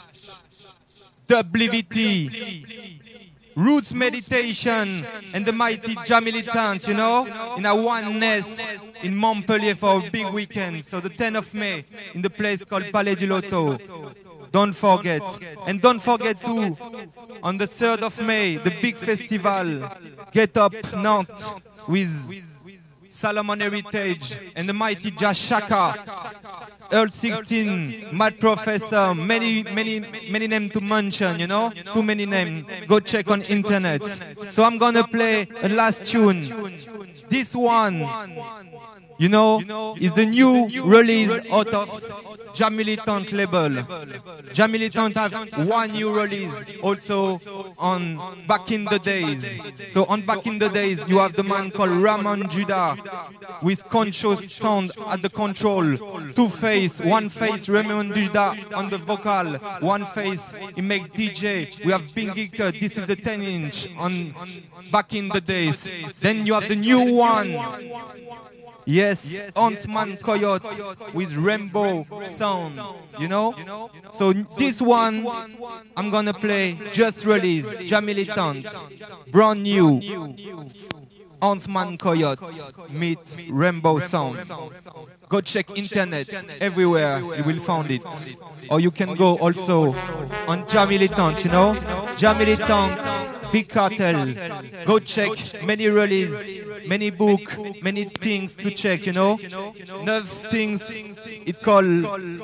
Dub L V T. Roots Meditation and the mighty Ja Militant, you know, in a oneness in Montpellier for a big weekend. So the tenth of May in the place called Palais du Loto. Don't forget. And don't forget too, on the third of May, the big festival, Get Up Nantes with Salomon Heritage and the mighty Jashaka. Earl sixteen, Mad Professor, many, many, many names to mention, you know? Too many names. Go check on internet. So I'm gonna play a last tune. This one, you know, is the new release out of Ja Militant label. Ja Militant have one new release also on Back in the Days. So on Back in the Days, you have the man called Ramon Judah with conscious sound at the control. Two face, one face Ramon Judah on the vocal, one face he make D J. We have Bingika, this is the ten inch on Back in the Days. Then you have the new one. Yes, Huntsman Coyote with Rainbow Sound, you know? So this one, I'm gonna play just release, Ja Militant, brand new, Huntsman Coyote meet Rainbow Sound. Go check internet, everywhere you will find it. Or you can go also on Ja Militant, you know? Ja Militant, Big Cartel. Go check many releases, many books, many things to check, you know? Neuf things it called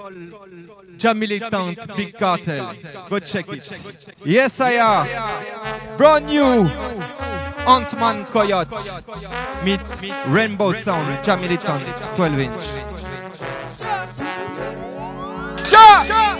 Ja Militant, Big Cartel. Go check it. Yes, I am. Brand new Huntsman Coyote meet Rainbow Sound, Ja Militant, twelve inch. Ja! Ja!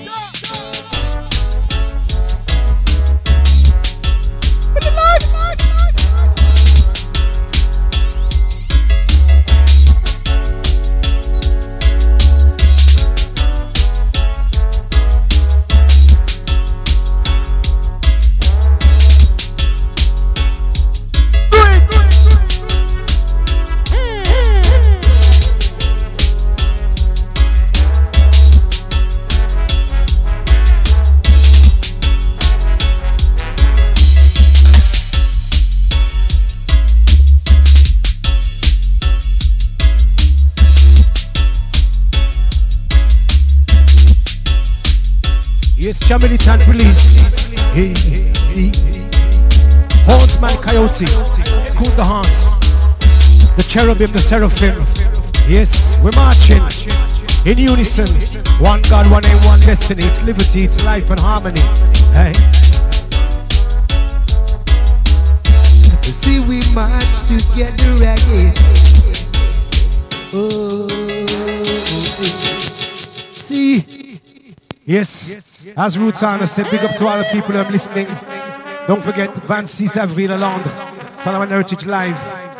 Yes, Ja Militant release. Hey, see. Huntsman Coyote. Cool the Haunts. The Cherubim, the Seraphim. Yes, we're marching in unison. One God, one aim, one destiny. It's liberty, it's life and harmony. Hey. See, we march together again. Oh, see. Yes, as Roots Honor said, big up to all the people who are listening. Don't forget, vingt-six avril à Londres, Salomon Heritage Live.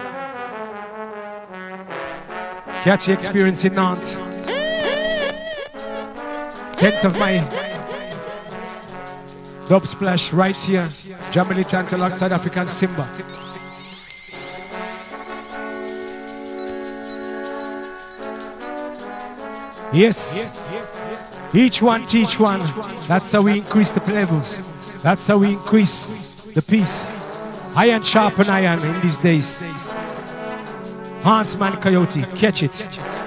Catchy experience in Nantes. tenth of May. Dub Splash right here. Ja Militant alongside African Simba. Yes. Each one teach one. That's how we increase the levels. That's how we increase the peace. Iron sharpen iron in these days. Huntsman Coyote, catch it.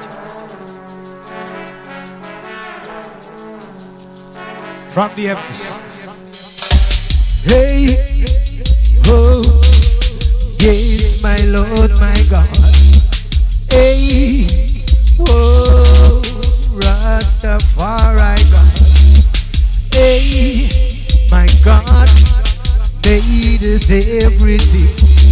From the heavens. Hey, oh, yes, my Lord, my God. Hey, oh, Rastafari God. Hey, God made it everything.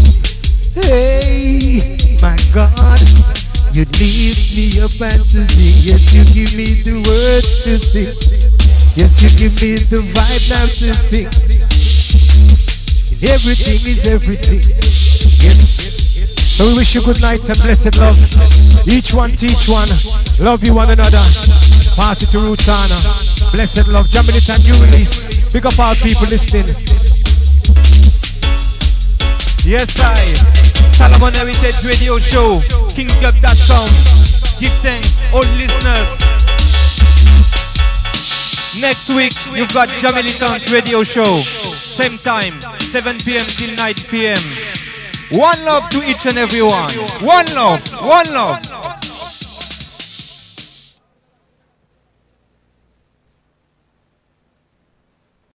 Hey, my God, you lift me up and to sing. Yes, you give me the words to sing. Yes, you give me the vibe now to sing. Everything is everything. Yes. So we wish you good night and blessed love. Each one teach one. Love you one another. Pass it to Rutana. Blessed love. Jam it and new release. Pick up all people listening. Yes, I. Salomon Heritage Radio Show. Kingdom dot com. Give thanks, all listeners. Next week, you've got Jamilitant Radio Show. Same time, seven p m till nine p m One love to each and every one. One love, one love.